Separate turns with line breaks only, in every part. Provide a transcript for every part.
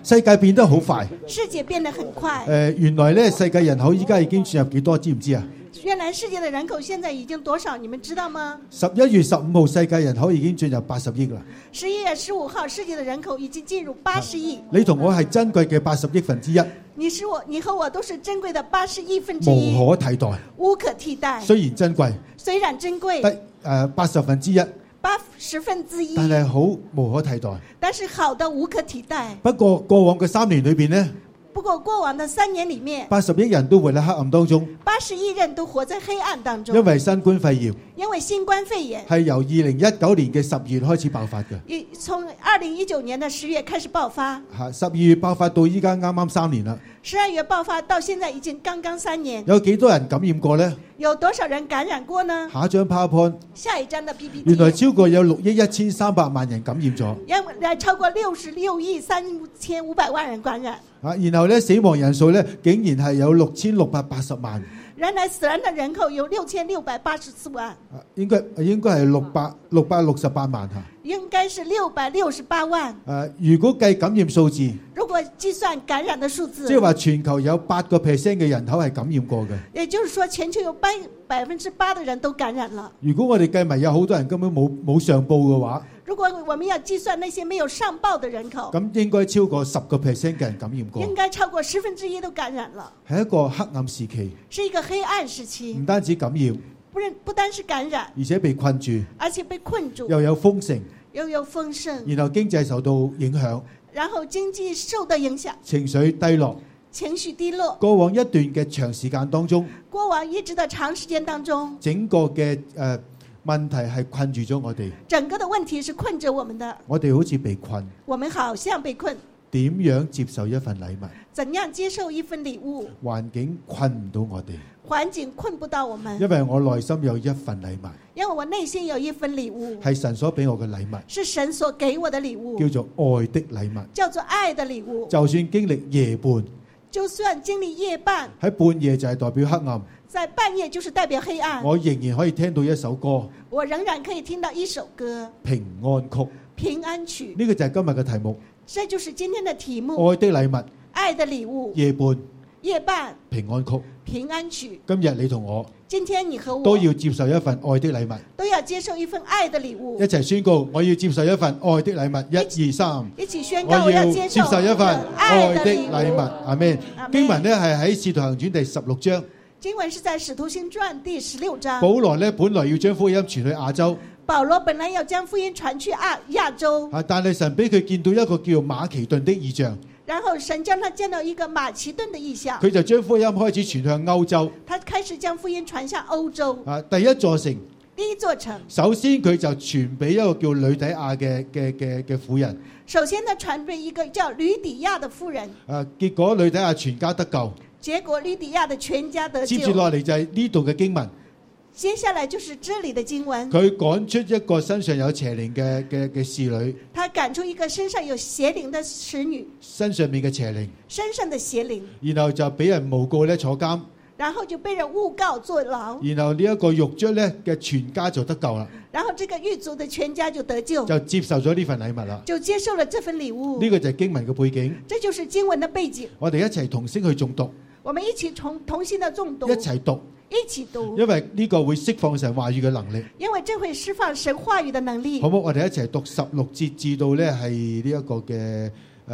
世界變得好快。
世界變得很快。
原來咧世界人口依家已經進入幾多，知唔知啊？
原來世界的人口現在已經多少？你們知道嗎
？11月15號世界人口已經進入80億啦。
11月15號世界的人口已經進入80億。
你同我係珍貴嘅80億分之一。
你和我都是珍貴的80億分之一。
無可替代。
無可替代。
雖然珍貴。
雖然珍貴。
得80分之一。
80分之一。
但係好無可替代。
但是好的無可替代。
不過過往嘅3年裏邊呢？
不過過往的3年裏面
，80億人都活喺黑暗當中。
80億人都活在黑暗當中。
因為新冠肺炎。
因為新冠肺炎
係由2019年嘅10月開始爆發嘅。
從2019年的10月開始爆發。
12月爆發到依家啱啱3年啦。
12月爆發到現在已經剛剛3年。
有幾多人感染過呢？
有多少人感染過呢？
下一張 PowerPoint。
下一張的 PPT。
原來超過有6億1300萬人感染咗。
原來超過66億3500萬人感染。
然後咧死亡人數咧竟然係有6680萬。
原來死人的人口有6684萬。
應該係668萬嚇。
應該是668萬。
如果計感染數字，
如果計算感染的數字，
即係話全球有8%嘅人口係感染過嘅。
也就是說，全球有8%的人都感染了。
如果我哋計埋有好多人根本冇上報嘅話，
如果我們要計算那些沒有上報的人口，
咁應該超過10%嘅人感染過。
應該超過1/10都感染了。
係一個黑暗時期。
是一個黑暗時期。
唔單止感染。
不單是感染，
而且被困住，
而且被困住，
又有豐盛，然後經濟受到影響，
然後經濟受到影響，
情緒低落，過往一段嘅長時間當中，
過往一直的長時間當中，
整個嘅問題係困住咗我哋，
整個的問題是困着我們的，
我哋好似被困，
我們好像被困，
點樣接受一份禮物？
怎樣接受一份禮物？
環境困唔到我哋，
環境困不到我們，
因為我內心有一份禮物，
因為我內心有一份禮物，
係神所俾我嘅禮物，
是神所給我的禮物，
叫做愛的禮物，
叫做愛的禮物。
就算經歷夜半，
就算經歷夜半，
喺半夜就係代表黑暗，
在半夜就是代表黑暗，
我仍然可以聽到一首歌，
我仍然可以聽到一首歌，
平安曲，
平安曲。
呢個就係今日嘅題目，
這就是今天的題目，
愛的禮物，
愛的禮物，
夜半，
夜半，
平安曲，
平安曲。
今日你同我，
今天你和我
都要接受一份愛的禮物，
都要接受一份愛的禮物。
一齊宣告，我要接受一份愛的禮物。1、2、3，
一起宣告，我要接受
一份愛的禮物。阿們。經文呢係喺《使徒行傳》第16章。
經文是在《使徒行傳》第16章。
保羅呢本來要將福音傳去亞洲。
保羅本來要將福音傳去亞洲。
但係神俾佢見到一個叫馬其頓的異象。
然後神將他見到一個馬其頓的異象。
佢就將福音開始傳向歐洲。
他開始將福音傳向歐洲。
第一座城。
第一座城。
首先佢就傳俾一個叫呂底亞嘅婦人。
首先他傳俾一個叫呂底亞的婦人。
結果呂底亞全家得救。
結果呂底亞的全家得救。
接住落嚟就係呢度嘅經文。
接下來就是這裡的經文。
佢趕出一個身上有邪靈嘅侍女。
他趕出一個身上有邪靈的使女。
身上面嘅邪靈。
身上的邪靈。
然後就俾人誣告咧坐監。
然後就被人誣告坐牢。
然後呢一個獄卒咧嘅全家就得救啦。
然後這個獄卒的全家就得救。
就接受咗呢份禮物啦。
就接受了這份禮物。
呢個就係經文嘅背景。
這就是經文的背景。
我哋一齊同聲去誦讀。
我們一起同心的誦讀。
一齊讀。
一起讀。
因為呢個會釋放神話語嘅能力。
因為這會釋放神話語的能力。
好唔好？我哋一齊讀16節至到咧係呢一個嘅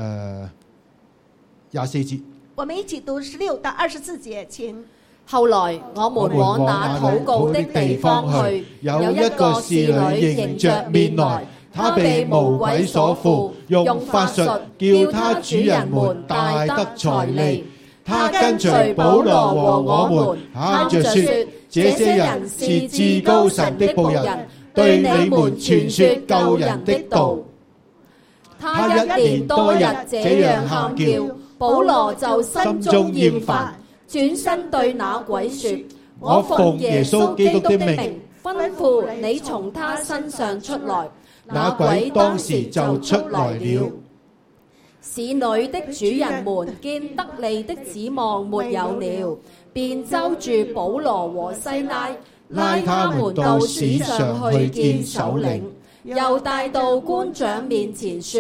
24節。
我們一起讀16到24節，請。
後來我們往那禱告的地方去，有一個侍女迎着面來，她被魔鬼所附，用法術叫她主人們大得財利。他跟隨保羅和我們，喊着說：這些人是至高神的僕人，對你們傳說救人的道。他一連多日這樣喊叫，保羅就心中厭煩，轉身對那鬼說：我奉耶穌基督的名，吩咐你從他身上出來。那鬼當時就出來了。使女的主人們見得利的指望沒有了，便揪住保羅和西拉，拉他們到市上去見首領，又帶到官長面前說：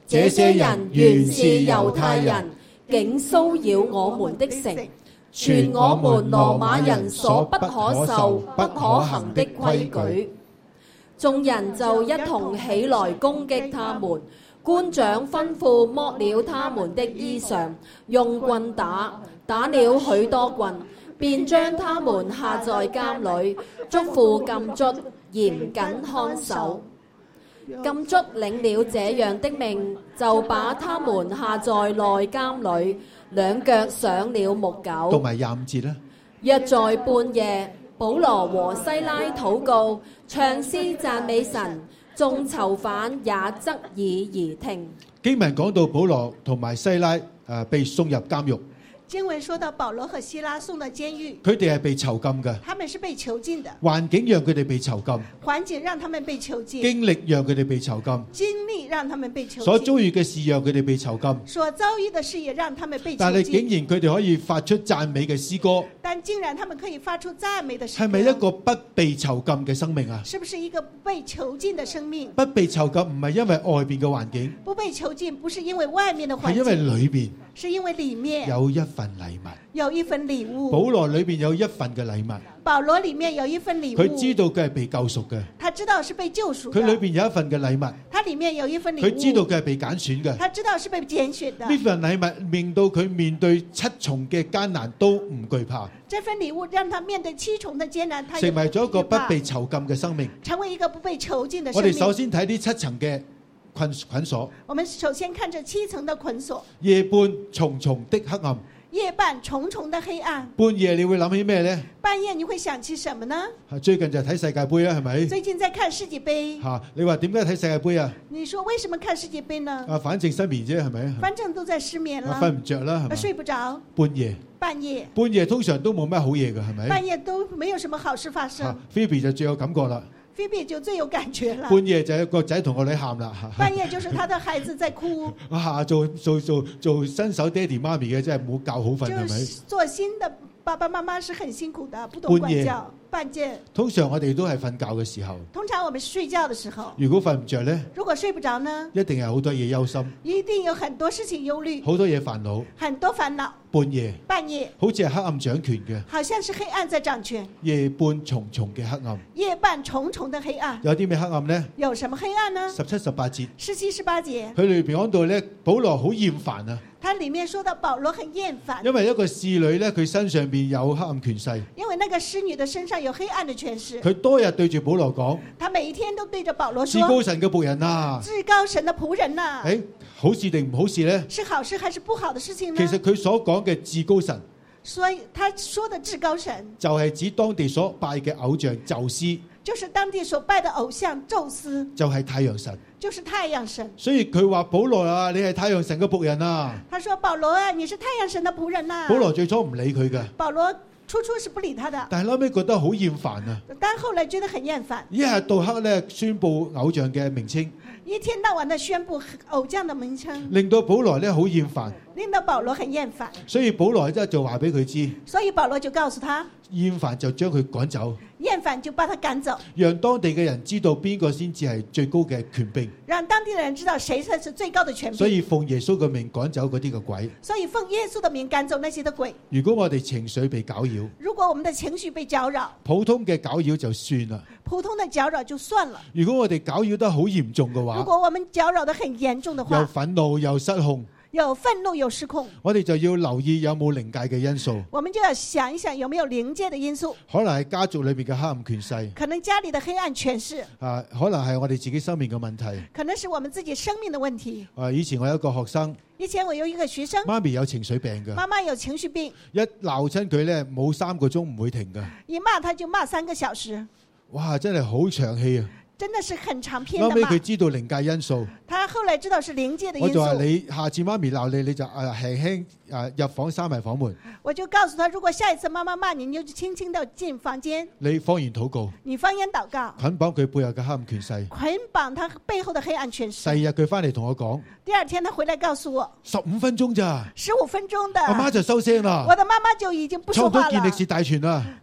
這些人原是猶太人，竟騷擾我們的城，傳我們羅馬人所不可受、不可行的規矩。眾人就一同起來攻擊他們，官長吩咐剝了他們的衣裳，用棍打了許多棍，便將他們下在監裏，囑咐禁卒嚴謹看守。禁卒領了這樣的命，就把他們下在內監裏，兩腳上了木狗。
讀埋25節啦。
約在半夜，保羅和西拉禱告，唱詩讚美神，眾囚犯也側耳而聽。
經文講到保羅同埋西拉被送入監獄。
經文說到保羅和希拉送到監獄，
佢哋係被囚禁嘅。
他們是被囚禁的。
環境讓佢哋被囚禁，
環境讓他們被囚禁。
經歷讓佢哋被囚禁，
經歷讓他們被囚禁。
所遭遇嘅事讓佢哋被囚禁，
所遭遇的事也讓他們被囚禁。
但係竟然佢哋可以發出讚美嘅詩歌，
但竟然他們可以發出讚美的詩歌。
係咪一個不被囚禁嘅生命啊？
是不是一個不被囚禁的生命？
不被囚禁唔係因為外邊嘅環境，
不被囚禁不是因為外面的環境，
係因為裏邊，
是因為裡面
有一份禮物。
有一份禮物。
保羅裏邊有一份嘅禮物。
保羅裡面有一份禮物。
佢知道佢係被救贖嘅。
他知道是被救贖的。
佢裏邊有一份嘅禮物。
他裡面有一份禮物。
佢知道佢係被揀選嘅。
他知道是被揀選的。
呢份禮物令到佢面對7重嘅艱難都唔懼怕。
這份禮物讓他面對7重的艱難，他
成為咗一個不被囚禁嘅生命。
成為一個不被囚禁的生命。
我哋首先睇呢7層嘅捆鎖。
我們首先看這7層的捆鎖。
夜半重重的黑暗。
夜半重重的黑暗。
半夜你會諗起咩呢？
半夜你會想起什麼呢？
最近就睇世界盃啦，係咪？
最近在看世界盃。
你話點解睇世界盃啊？
你說為什麼看世界盃呢？
反正失眠啫，係咪？
反正都在失眠啦。
瞓唔着啦，係咪？
睡不着。
半夜通常都冇咩好嘢㗎，係咪？
半夜都沒有什麼好事發生。
Phoebe 就最有感覺啦。
Phoebe 就最有感覺了。
半夜就係個仔同個女喊啦。
半夜就是他的孩子在哭。
做新手爹哋媽咪嘅真係冇覺好瞓，係咪？
做新的爸爸媽媽是很辛苦的，不懂管教。半夜。通常我哋都係瞓覺嘅時候。通常我們睡覺的時候。如果瞓唔着呢？如果睡不着呢？一定係好多嘢憂心。一定有很多事情憂慮。好多嘢煩惱。很多煩惱。半夜。好似係黑暗掌權嘅。好像是黑暗在掌權。夜半重重嘅黑暗。夜半重重的黑暗。有啲咩黑暗呢？有什麼黑暗呢？17、18節。17、18節。佢裏邊講到咧，保羅好厭煩啊。他裏面說到保羅很厭煩。因為一個侍女咧，佢身上邊有黑暗權勢。因為那個侍女的身上有黑暗的權勢。佢多日對住保羅講。他每一天都對着保羅說。至高神嘅僕人啊！至高神的僕人啊！好事定唔好事呢？是好事還是不好的事情呢？其實佢所講嘅至高神，所以他說的至高神就係指當地所拜嘅偶像宙斯，就是當地所拜的偶像宙斯，就係太陽神，就是太陽神。所以佢話保羅啊，你係太陽神嘅僕人啊。他說保羅啊，你是太陽神的僕人啊。保羅最初唔理佢嘅。保羅初是不理他的，但係後尾覺得好厭煩啊。但後來覺得很厭煩。一日到黑咧宣布偶像嘅名稱。一天到晚的宣布偶像的名稱，令到保羅咧好厭煩，令到保羅很厭煩。所以保羅真係就話俾佢知，所以保羅就告訴他，厭煩就將佢趕走，厭煩就把他趕走，讓當地嘅人知道邊個先至係最高嘅權柄，讓當地嘅人知道誰才是最高的權柄。所以奉耶穌嘅名趕走嗰啲嘅鬼，所以奉耶穌的名趕走那些的鬼。如果我哋情緒被攪擾，如果我們的情緒被攪擾，普通嘅攪擾就算啦，普通的攪擾就算了。如果我哋攪擾得好嚴重嘅話，如果我們攪擾得很嚴重的話，又憤怒又失控，有憤怒有失控，我哋就要留意有冇靈界嘅因素。我們就要想一想有沒有靈界的因素。可能係家族裏邊嘅黑暗權勢，可能家裏的黑暗權勢。可能係我哋自己生命嘅問題，可能是我們自己生命的問題。以前我有一個學生，以前我有一個學生，媽咪有情緒病嘅，媽媽有情緒病，一鬧親佢咧冇3個鐘唔會停嘅，一罵他就罵3個小時。哇，真係好長氣啊！真的是很長篇的嘛。後尾佢知道靈界因素，他後來知道是靈界的因素。我就話你下次媽咪鬧你，你就輕輕入房閂埋房門。我就告訴他，如果下一次媽媽罵你，你就輕輕地進房間。你方言禱告，你方言禱告，捆綁佢背後嘅黑暗權勢，捆綁他背後的黑暗權勢。第二日佢翻嚟同我講，第二天他回來告訴我，15分鐘咋？15分鐘的，阿媽就收聲啦。我的媽媽就已經不說話了。差唔多健力士大全啦。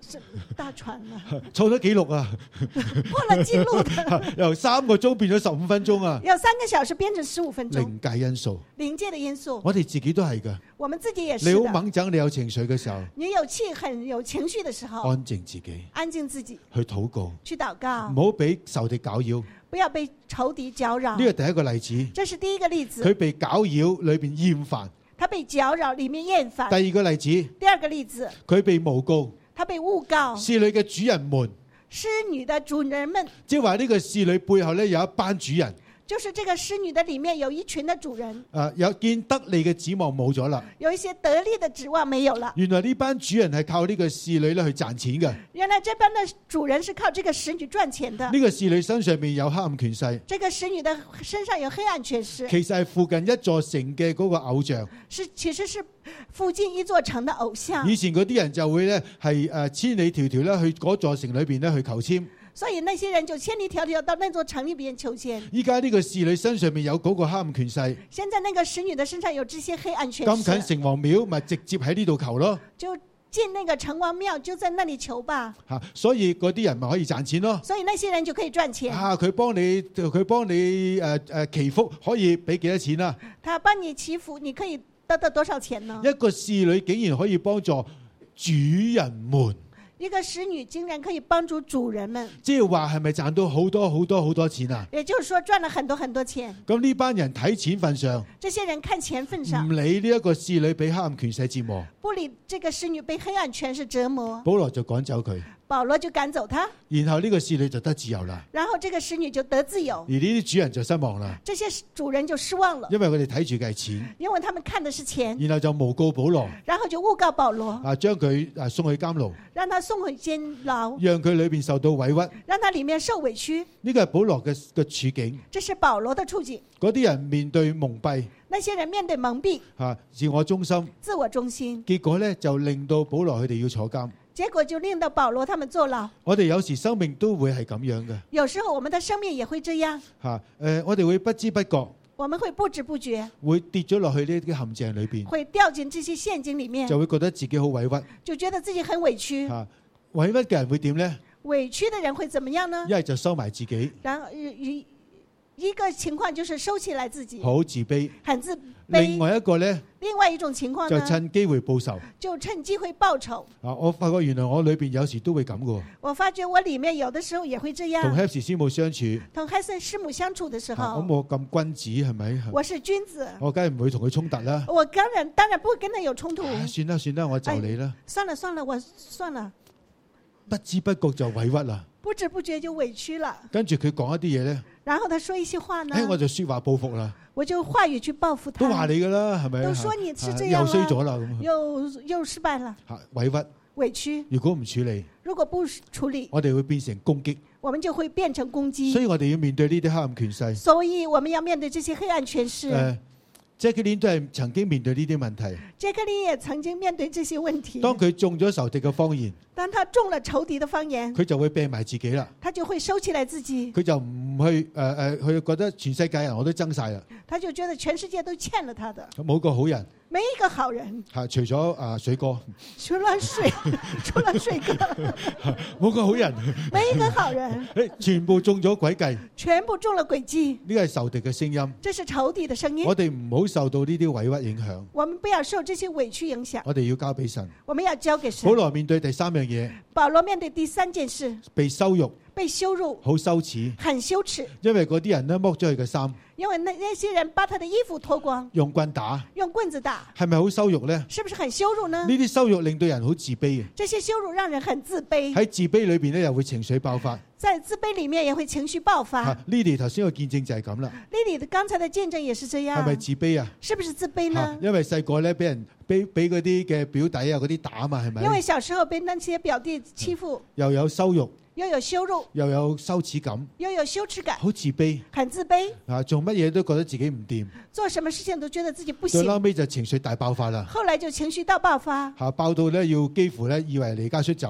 大船啊，
創咗紀錄啊，
破了紀錄的，
由3個鐘變咗15分鐘啊，
由3個小時變成15分鐘。
靈界因素，
靈界的因素，
我哋自己都係㗎。
我們自己也是。
你好猛整，你有情緒嘅時候，
你有氣很有情緒的時候，
安靜自己，
安靜自己，
去禱告，
去禱告，
唔好俾仇敵攪擾，
不要被仇敵攪擾。
呢個第一個例子，
這是第一個例子。
佢被攪擾裏邊厭煩，
他被攪擾裏面厭煩。
第二個例子，
第二個例子，
佢被誣告，
他被誣告。
侍女嘅主人們，
侍女的主人們，
即係話呢個侍女背後咧有一班主人。
就是這個侍女的裏面有一群的主人，
有見得利嘅指望冇咗啦，
有一些得利的指望沒有了。
原來呢班主人係靠呢個侍女咧去賺錢嘅。
原來這班的主人是靠這個侍女賺錢的。
呢個侍女身上面有黑暗權勢，
這個侍女的身上有黑暗權勢。
其實係附近一座城嘅嗰個偶像，
其實是附近一座城的偶像。
以前嗰啲人就會咧係千里迢迢咧去嗰座城裏邊咧去求籤。
所以那些人就千里迢迢到那座城裏邊求籤。依
家呢個侍女身上面有嗰個黑暗權勢。
現在那個侍女的身上有這些黑暗權勢。
咁近城隍廟，咪直接喺呢度求咯。
就進那個城隍廟，就在那裏求吧。
所以嗰啲人咪可以賺錢咯。
所以那些人就可以賺錢。
佢幫你祈福，可以俾幾多錢啊？
他幫你祈福，你可以得到多少錢呢？
一個侍女竟然可以幫助主人們。
一個使女竟然可以幫助主人們，
即係話係咪賺到好多好多好多錢啊？
也就是說賺了很多很多錢。
咁呢班人睇錢份上，
這些人看錢份上，
唔理呢一個侍女俾黑暗權勢折磨，
不理這個使女被黑暗權勢折磨，
保羅就趕走佢。
保羅就趕走他，
然後呢個侍女就得自由啦。
然後這個使女就得自由，
而呢啲主人就失望啦。
這些主人就失望了，
因為佢哋睇住嘅係錢，
因為他們看的是錢。
然後就誣告保羅，
然後就誣告保羅，
將佢送去監牢，
讓他送回監牢，
讓佢裏邊受到委屈，
讓他裏面受委屈。
呢個係保羅嘅處境，
這是保羅的處境。
嗰啲人面對蒙蔽，
那些人面對蒙蔽，
自我中心，
自我中心，
結果呢就令到保羅佢哋要坐監。
結果就令到保羅他們坐牢。
我哋有時生命都會係咁樣嘅。
有時候我們的生命也會這樣。
我哋會不知不覺，
我們會不知不覺
會跌咗落去呢啲陷阱裏邊，
會掉進這些陷阱裏面，
就會覺得自己好委屈，
就覺得自己很委屈。
委屈嘅人會點呢？
委屈的人會怎麼樣呢？
一係就收埋自己，
然後一個情況就是收起來自己，
好自卑，
很自卑。
另外一個呢，
另外一種情況呢，
就趁機會報仇，
就趁機會報仇。
我發覺原來我裏邊有時都會咁嘅。
我發覺我裏面有的時候也會這樣。
同 Hepsi 師母相處，
同 Hepsi 師母相處的時候，
咁我咁君子係咪？
我是君子，
我梗係唔會同佢衝突啦。
我當然不會跟他有衝突。
算啦算啦，我就你啦。
算了算了，我算了。
不知不覺就委屈啦，
不知不覺就委屈了。
跟住佢講一啲嘢咧，
然後他說一些話呢，
我就說話報復啦，
我就話語去報復他。
都話你噶啦，係咪？
都說你是這樣，
又衰咗啦，咁
又失敗了，
委屈
委屈。
如果唔處理，
如果不處理，
我哋會變成攻擊，
我們就會變成攻擊。
所以我哋要面對呢啲黑暗權勢。
所以我們要面對這些黑暗權勢。
Jacqueline 都係曾經面對呢啲問題。
Jacqueline 也曾經面對這些問題。
當佢中咗仇敵嘅謊言，
當他中了仇敵的謊言，
佢就會病埋自己啦。
他就會收起來自己。
佢就唔去佢覺得全世界人我都憎晒啦。
他就覺得全世界都欠了他的。
冇個好人。
沒一個好人。
除咗水哥。
除了水哥。
冇個好人。
沒一個好人。
全部中咗詭計。
全部中了詭計。
呢個係仇敵嘅聲音。
這是仇敵的聲音。
我哋唔好受到呢啲委屈影響。
我們不要受這些委屈影響。
我哋要交俾神。
我們要交給神。
保羅面對第三樣嘢。
保羅面對第三件事。
被羞辱。
被羞辱。
好羞恥。
很羞恥。
因為嗰啲人呢剝咗佢嘅衫。
因為那些人把他的衣服脫光，
用棍打，
用棍子打，
係咪好羞辱呢？
是不是很羞辱呢？
呢啲羞辱令到人好自卑嘅。
這些羞辱讓人很自卑。
喺自卑裏邊呢，又會情緒爆發。
在自卑裏面也會情緒爆發。
Lily 頭先個見證就係咁啦。
Lily 的剛才的見證也是這樣。
係咪自卑啊？
是不是自卑呢？
因為細個咧俾人俾嗰啲嘅表弟啊嗰啲打嘛，係咪？
因為小時候被那些表弟欺負，
又有羞辱。
又有羞辱，
又有羞恥感，
又有羞恥感，
好自卑，
很自卑。
做乜嘢都覺得自己唔掂，
做什麼事情都覺得自己不行。
到後尾就情緒大爆發啦。
後來就情緒大爆發，
爆到咧要幾乎咧以為離家出走。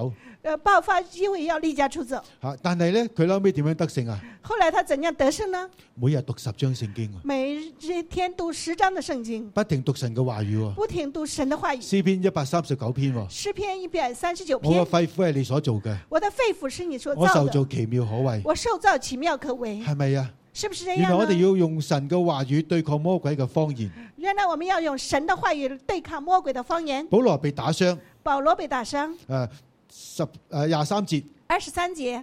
爆發機會要離家出走。
但係咧，佢後尾點樣得勝啊？
後來他怎樣得勝呢？
每日讀10章聖經，
每天讀10章的聖經，
不停讀神嘅話語，
不停讀神的話語。
詩篇139篇，
詩篇139篇。
我嘅肺腑係你所做嘅，
我的肺腑是你所造的。
我受造奇妙可畏，
我受造奇妙可畏，
係咪啊？
是不是這樣呢？
原來我哋要用神嘅話語對抗魔鬼嘅謊言。
原來我們要用神的話語對抗魔鬼的謊言。
保羅被打傷，
保羅被打傷。
23節，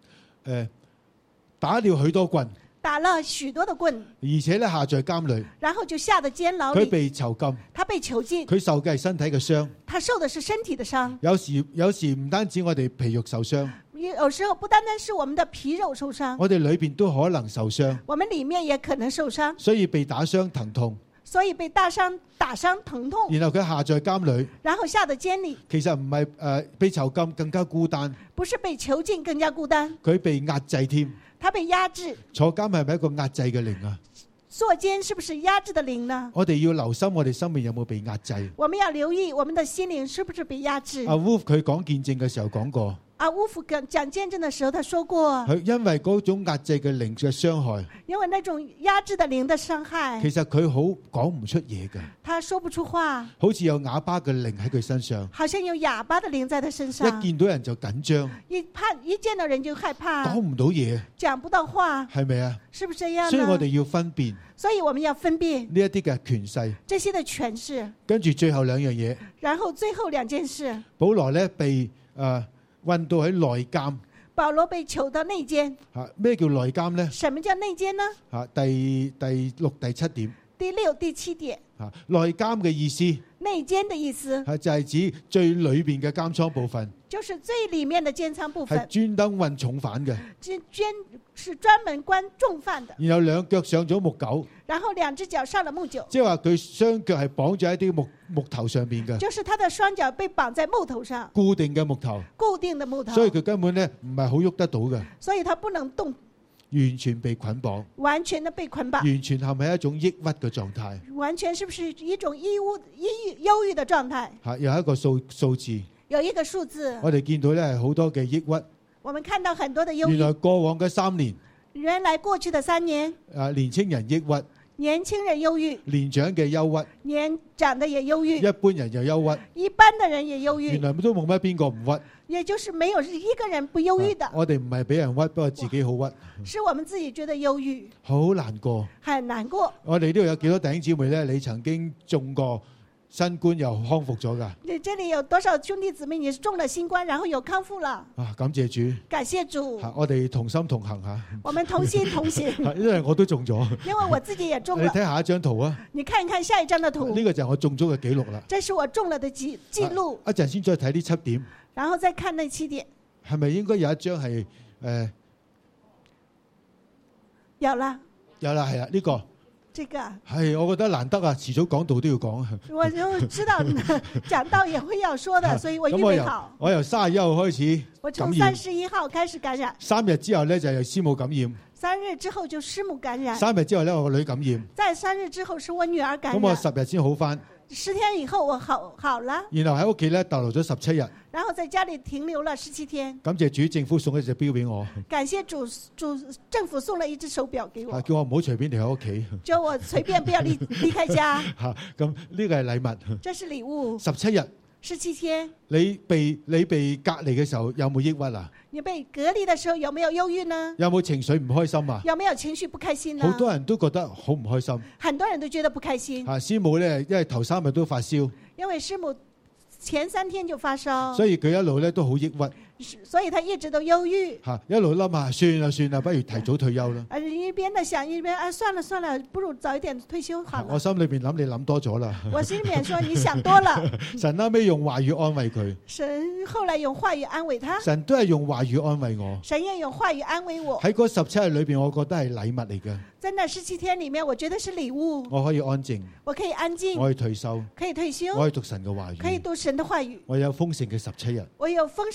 打了許多棍，
打了許多的棍，
而且咧下在監裏，
然後就下到監牢裏。
佢被囚禁，
他被囚禁，
佢受嘅係身體嘅傷，
他受的是身體的傷。
有時唔單止我哋皮肉受傷，
有時候不單單是我們的皮肉受傷，
我哋裏邊都可能受傷，
我們裏面也可能受傷，
所以被打傷疼痛，
所以被打傷疼痛。
然後佢下在監裏，
然後下到監裏。
其實唔係被囚禁更加孤單，
不是被囚禁更加孤單，
佢被壓制添。
他被壓制。
坐監係咪一個壓制嘅靈啊？
坐監是不是壓制的靈呢？
我哋要留心我哋生命有冇被壓制。
我們要留意我們的心靈是不是被壓制。
阿 Wolf 佢講見證嘅時候講過。
阿烏夫講見證的時候，他說過，
佢因為嗰種壓制嘅靈嘅傷害，
因為那種壓制的靈的傷害，
其實佢好講唔出嘢嘅，
他說不出話，
好似有啞巴嘅靈喺佢身上，
好像有啞巴的靈在他身上，
一見到人就緊張，
一見到人就害怕，
講唔到嘢，
講不到話，
係咪啊？
是不是這樣呢？
所以我哋要分辨，
所以我們要分辨
呢一啲嘅權勢，
這些的權勢，
跟住最後兩樣嘢，
然後最後兩件事，
保羅咧被運到喺內監，
保羅被囚到內監。
咩叫內監呢？
什麼叫內監呢？
第6、第7點。
第6、第7點。
內監嘅意思，
內監的意思
就係指最裏邊嘅監倉部分，
就是最裏面的監倉部分，
係專登運重犯嘅，
是專門關重犯的。
然後兩腳上咗木狗，
然後兩隻腳上了木狗，
即係話佢雙腳係綁咗喺啲木頭上邊嘅，
就是他的雙腳被綁在木頭上，
固定嘅木頭，
固定的木頭，
所以佢根本咧唔係好喐得到嘅，
所以他不能動，
完全被捆綁，
完全的被捆綁，
完全係咪一種抑鬱嘅狀態？
完全是不是一種憂鬱的狀態？
有一個數字，
有一個數字，
我哋見到咧係好多嘅抑鬱。
我們看到很多的憂鬱。
原來過往嘅3年，
原來過去的3年，
年輕人抑鬱，
年輕人憂鬱，
年長嘅憂鬱，
年長的也憂鬱，
一般人又憂鬱，
一般的人也憂鬱。
原來都冇乜邊個唔鬱，
也就是沒有一個人不憂鬱的。
我哋唔係俾人屈，不過自己好屈，
是我們自己覺得憂鬱，
好難過，
很難過。我
哋呢度有幾多弟兄姊妹咧？你曾經中過新冠又康復咗噶？
你這裏有多少兄弟姊妹你是中了新冠然後有康復了？
感謝主，
感謝主。
我哋同心同行吓。
我們同心同行。
因為我都中咗。因
為我自己也中了。
你睇下一張圖啊。
你看一看下一張的圖。
呢個就係我中咗嘅記錄啦。
這是我中了的記錄。
一陣先再睇呢7點。
然後再看那7點。係
咪應該有一張係
有啦。
有啦，係啊，呢個。
這個
係，我覺得難得啊，遲早講道都要講。
我就知道講道也會要說的，所以我預備好。
我由31號開始，
我從31號開始感染。
3日之後咧就係師母感染。
3日之後就師母感染。
3日之後咧我個女感染。
在3日之後是我女兒感染。
咁我10日先好返。
10天以後我好了。
然後喺屋企咧逗留咗17日。
然後在家裏停留了17天。
感謝主，政府送一隻錶俾我。
感謝主政府送了一隻手錶給我。
叫我唔好隨便離開屋企。
叫我隨便不要離開家。
咁呢個係禮物。
這是禮物。
17日。
17天。
你被隔離嘅時候有冇抑鬱啊？
你被隔離的時候有沒有憂鬱呢？
有冇情緒唔開心啊？
有沒有情緒不開心呢？
好多人都覺得好唔開心。
很多人都覺得不開心。
師母咧，因為頭3日都發燒。因為
師母前3天就發燒。
所以佢一路咧都好抑鬱。
所以他一直都憂鬱。
一路諗下，算啦，不如提早退休啦。
一邊的想，一邊算了，不如早一點退休好了。
我心裏邊諗，你諗多咗啦。
我心裏面說，你想多了。
神後尾用話語安慰佢。
神後來用話語安慰他。
神都係用話語安慰我。
神也用話語安慰我。
喺嗰17日裏邊，我覺得係禮物嚟嘅。
在那17天裏面，我覺得是禮物。
我可以安靜。
我可以安靜。
我可以退休。
可以退休。
我可以讀神嘅話語。
可以讀神的話語。
我有豐盛嘅17日。
我有豐盛的17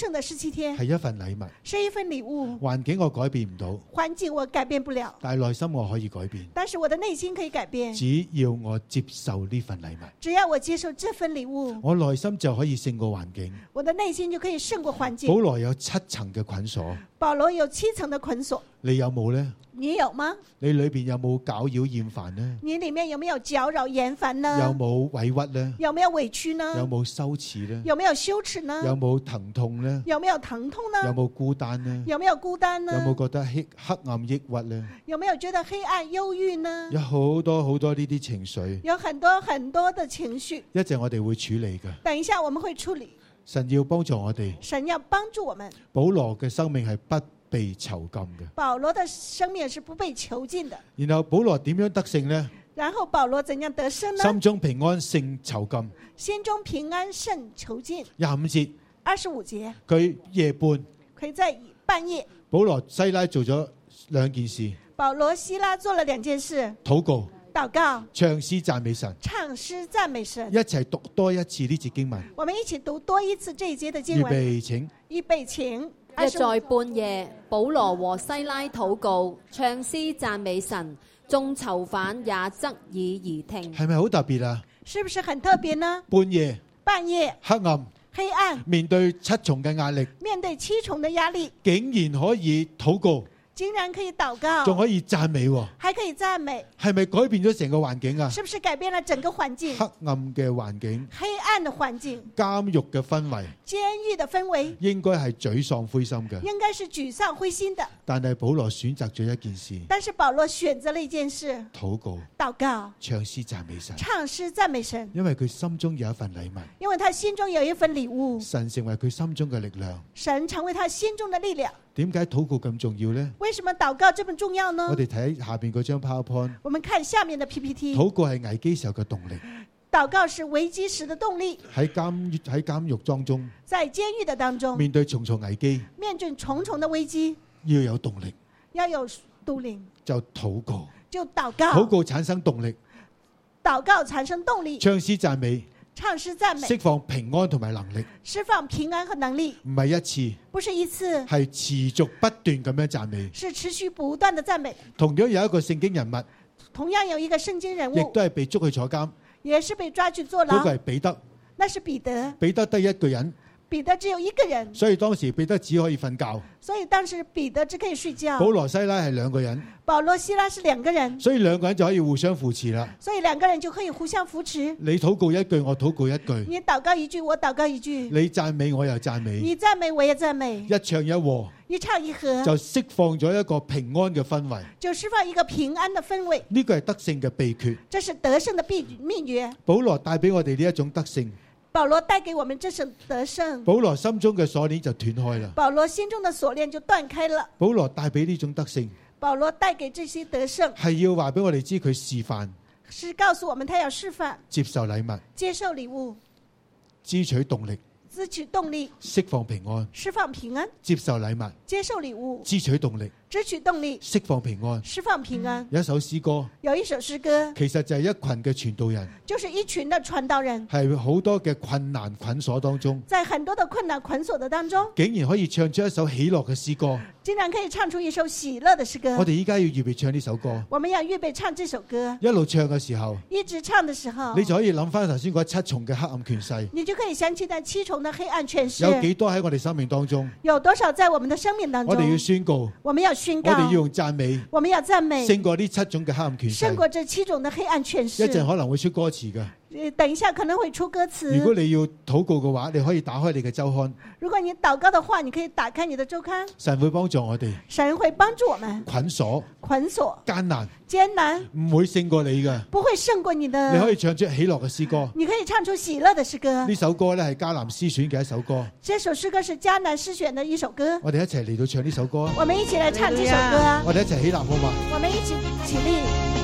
7天，
係一份禮物，
是一份禮物。
環境我改變唔到，
環境我改變不了，
但係內心我可以改變。
但是我的內心可以改變，
只要我接受呢份禮物，
只要我接受這份禮物，
我內心就可以勝過環境。
我的內心就可以勝過環境。
保羅有7層嘅捆鎖，
保羅有7層的捆鎖，
你有冇呢？
你有嗎？
你裏邊有冇攪擾厭煩呢？
你裏面有沒有攪擾厭煩呢？
有冇委屈呢？
有沒有委屈呢？
有冇羞恥呢？
有沒有羞恥呢？
有冇疼痛呢？
有沒有疼痛呢？
有冇孤單呢？
有沒有孤單呢？
有冇覺得黑暗抑鬱呢？
有沒有覺得黑暗憂鬱呢？
有好多好多呢啲情緒，
有很多很多的情緒，
一陣我哋會處理嘅。
等一下我們會處理。
神要幫助我哋，
神要幫助我們。
保羅嘅生命係不被囚禁嘅，
保羅的生命是不被囚禁的。
然後保羅點樣得勝呢？
然後保羅怎樣得勝呢？
心中平安勝囚禁，
心中平安勝囚禁。
25節
，25節，
佢夜半，
佢在半夜，
保羅西拉做咗2件事。
保羅西拉做了2件事：
禱告、
禱告、
唱詩讚美神。
唱詩讚美神。
一齊讀多一次呢節經文。
我們一起讀多一次這一節的經文。
預備請。
預備請。
約在半夜，保羅和西拉禱告，唱詩讚美神，眾囚犯也側耳而聽。
係咪好特別啊？
是不是很特別呢？半夜，黑暗，
面對7重嘅壓力，
面對7重的壓力，
竟然可以禱告，
竟然可以禱告，
仲可以讚美，
還可以讚美，
係咪改變咗成個環境啊？
是不是改變了整個環境？
黑暗嘅環境，
黑暗的環境，
監獄嘅氛圍，
監獄的氛圍，
應該係沮喪灰心嘅，
應該是沮喪灰心的。
但係保羅選擇咗一件事，
但是保羅選擇了一件事，
禱告，
禱告，
唱詩讚美神，
唱詩讚美神，
因為佢心中有一份禮物，
因為他心中有一份禮物，
神成為佢心中嘅力量，
神成為他心中的力量。
點解禱告咁重要呢？
為什麼禱告這麼重要呢？
我哋睇下邊嗰張 PowerPoint，
我們看下面的 PPT。
禱告係危機時候嘅動力，
禱告是危機時的動力。
喺監獄當中，
在監獄的當中，
面對重重危機，
面對重重的危機，
要有動力，
要有動力，
就禱告，
就禱告，
禱告產生動力，
禱告產生動力，
唱詩讚美，
唱詩讚美，
釋放平安同埋能力，
釋放平安和能力，
唔係一次，
不是一次，
係持續不斷咁樣讚美，
是持續不斷的讚美。
同樣有一個聖經人物，
同樣有一個聖經人物，
亦都係被捉去坐監，
也是被抓去坐牢。
嗰個係彼得，
那是彼得，
彼得得一個人，
彼得只有一個人，
所以當時彼得只可以瞓覺，
所以當時彼得只可以睡覺。
保羅西拉係2個人，
保羅西拉是2個人，
所以2個人就可以互相扶持啦。
所以2個人就可以互相扶持。
你禱告一句，我禱告一句；
你禱告一句，我禱告一句；
你讚美，我又讚美；
你讚美，我也讚美。
一唱一和，
一唱一和，
就釋放咗一個平安嘅氛圍，
就釋放一個平安的氛圍。
呢個係得勝嘅秘訣，
這是得勝的秘訣。
保羅帶俾我哋呢一種得勝，
保羅帶給我們這種得勝。
保羅心中嘅鎖鏈就斷開啦。
保羅心中的鎖鏈就斷開了。
保羅帶俾呢種得勝，
保羅帶給這些得勝，
係要話俾我哋知佢示範，
是告訴我們他要示範，
接受禮物，
接受禮物，
支取動力，
支取動力，
釋放平安，
釋放平安，
接受禮物，
接受禮物，
支取動力，
支取動力，
釋放平安，
釋放平安。
有一首詩歌，
有一首詩歌，
其實就係一群嘅傳道人，
就是一群的傳道人，
係好多嘅困難捆鎖當中，
在很多的困難捆鎖的當中，
竟然可以唱出一首喜樂嘅詩歌，
竟然可以唱出一首喜樂的詩歌。
我哋依家要預備唱呢首歌，
我們要預備唱這首歌，
一路唱嘅時候，
一直唱的時候，
你就可以諗翻頭先嗰7重嘅黑暗權勢，
你就可以想起那7重的黑暗權勢，
有幾多喺我哋生命當中，
有多少在我們的生命當中，
我哋要宣告，
我們要宣告，
我哋要用讚美，
我們要讚美，
勝過呢7種嘅黑暗權勢，
勝過這7種的黑暗權勢。
一陣可能會出歌詞嘅，
等一下可能會出歌詞。
如果你要禱告嘅話，你可以打開你嘅周刊。
如果你禱告的話，你可以打開你的周刊。
神會幫助我哋，
神會幫助我們。
捆鎖、艱難，唔會勝過你嘅，
不會勝過你的。
你可以唱出喜樂嘅詩歌，
你可以唱出喜樂的詩歌。
呢首歌咧係迦南詩選嘅一首歌。
這首詩歌是迦南詩選的一首歌。
我哋一齊嚟到唱呢首歌。
我們一起來唱這首歌。
我哋一齊起立好嘛？
我們一起起立。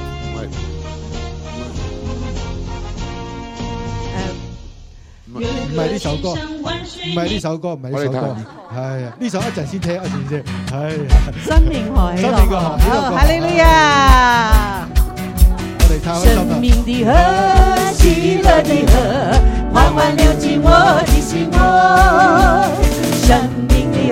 唔係呢首歌，唔係呢首歌，唔係呢首歌，係呢首一陣先聽，一陣先，係。
新年快樂，
新年快樂，
哈利路亞！
我哋太開心啦！
生命的河，喜樂的河，緩緩流進我的心窩，生命的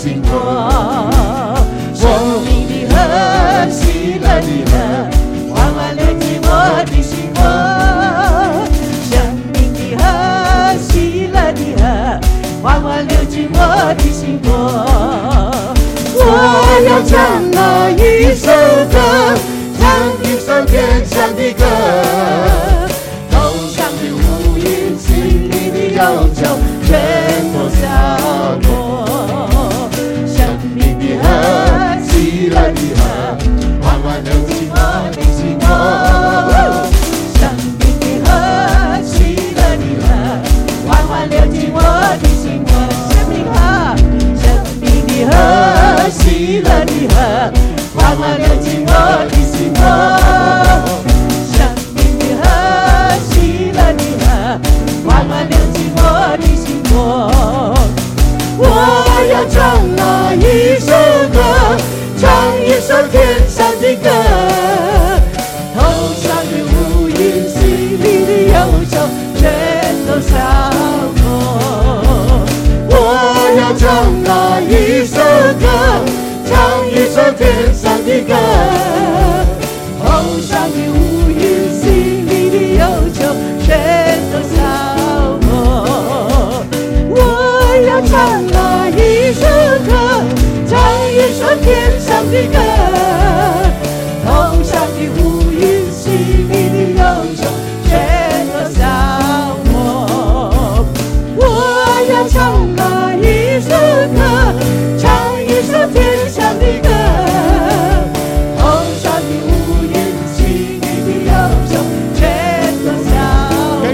心活，生命的河，喜乐的河，缓缓流进我的心窝。生命的河，喜乐的河，缓缓流进我的心窝。我要唱那一首歌，唱一首天上的歌，头上的乌云，心里的忧愁，全都消磨。生命的河，喜乐的河，缓缓流进我的心窝。生命的河，喜乐的河，缓缓流进我的心窝。生命河，生命的河，喜乐的河，缓缓流进我的心窝。生命的河，喜乐的河，缓缓流进我的心窝。我要唱那一首歌，唱一首天上的歌，头上的乌云，心里的忧愁，全都消磨。我要唱那一首歌，唱一首天上的歌，头上的乌云，心里的忧愁，全都消磨。我要唱那一首歌，唱一首天上的歌，头上的乌云，心里的忧愁，全都消磨。我要唱那一首歌，唱一首天上的歌，头上的乌云，心里的忧愁，全都消磨。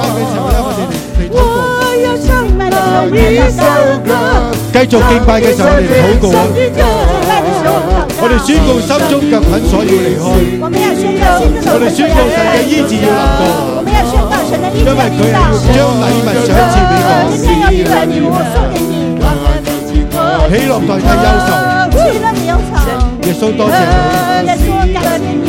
我要唱那一首歌，
繼續敬拜嘅時候，我哋禱告啊！我哋宣告心中嘅捆鎖要離開，我哋宣告神嘅醫治要臨到，因為佢係要將禮物賞賜俾我，喜樂代替憂愁。耶穌多謝你，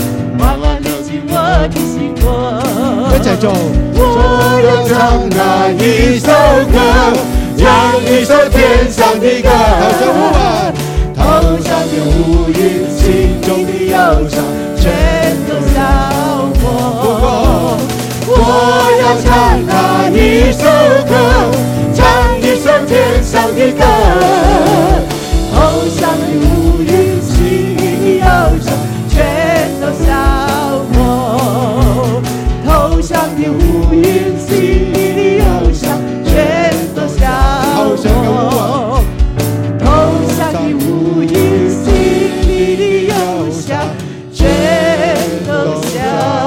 一齊做。
我要唱那一首歌，唱一首天上的歌，頭上的烏雲，心中的憂愁，全都消磨。我要唱那一首歌，唱一首天上的歌，頭上的烏雲，心裡的憂愁，全都消磨。頭上的烏雲，心裡的憂愁，全都消磨。頭上的烏雲，心裡的憂愁，全都消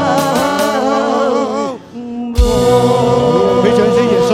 磨。
俾掌聲耶穌！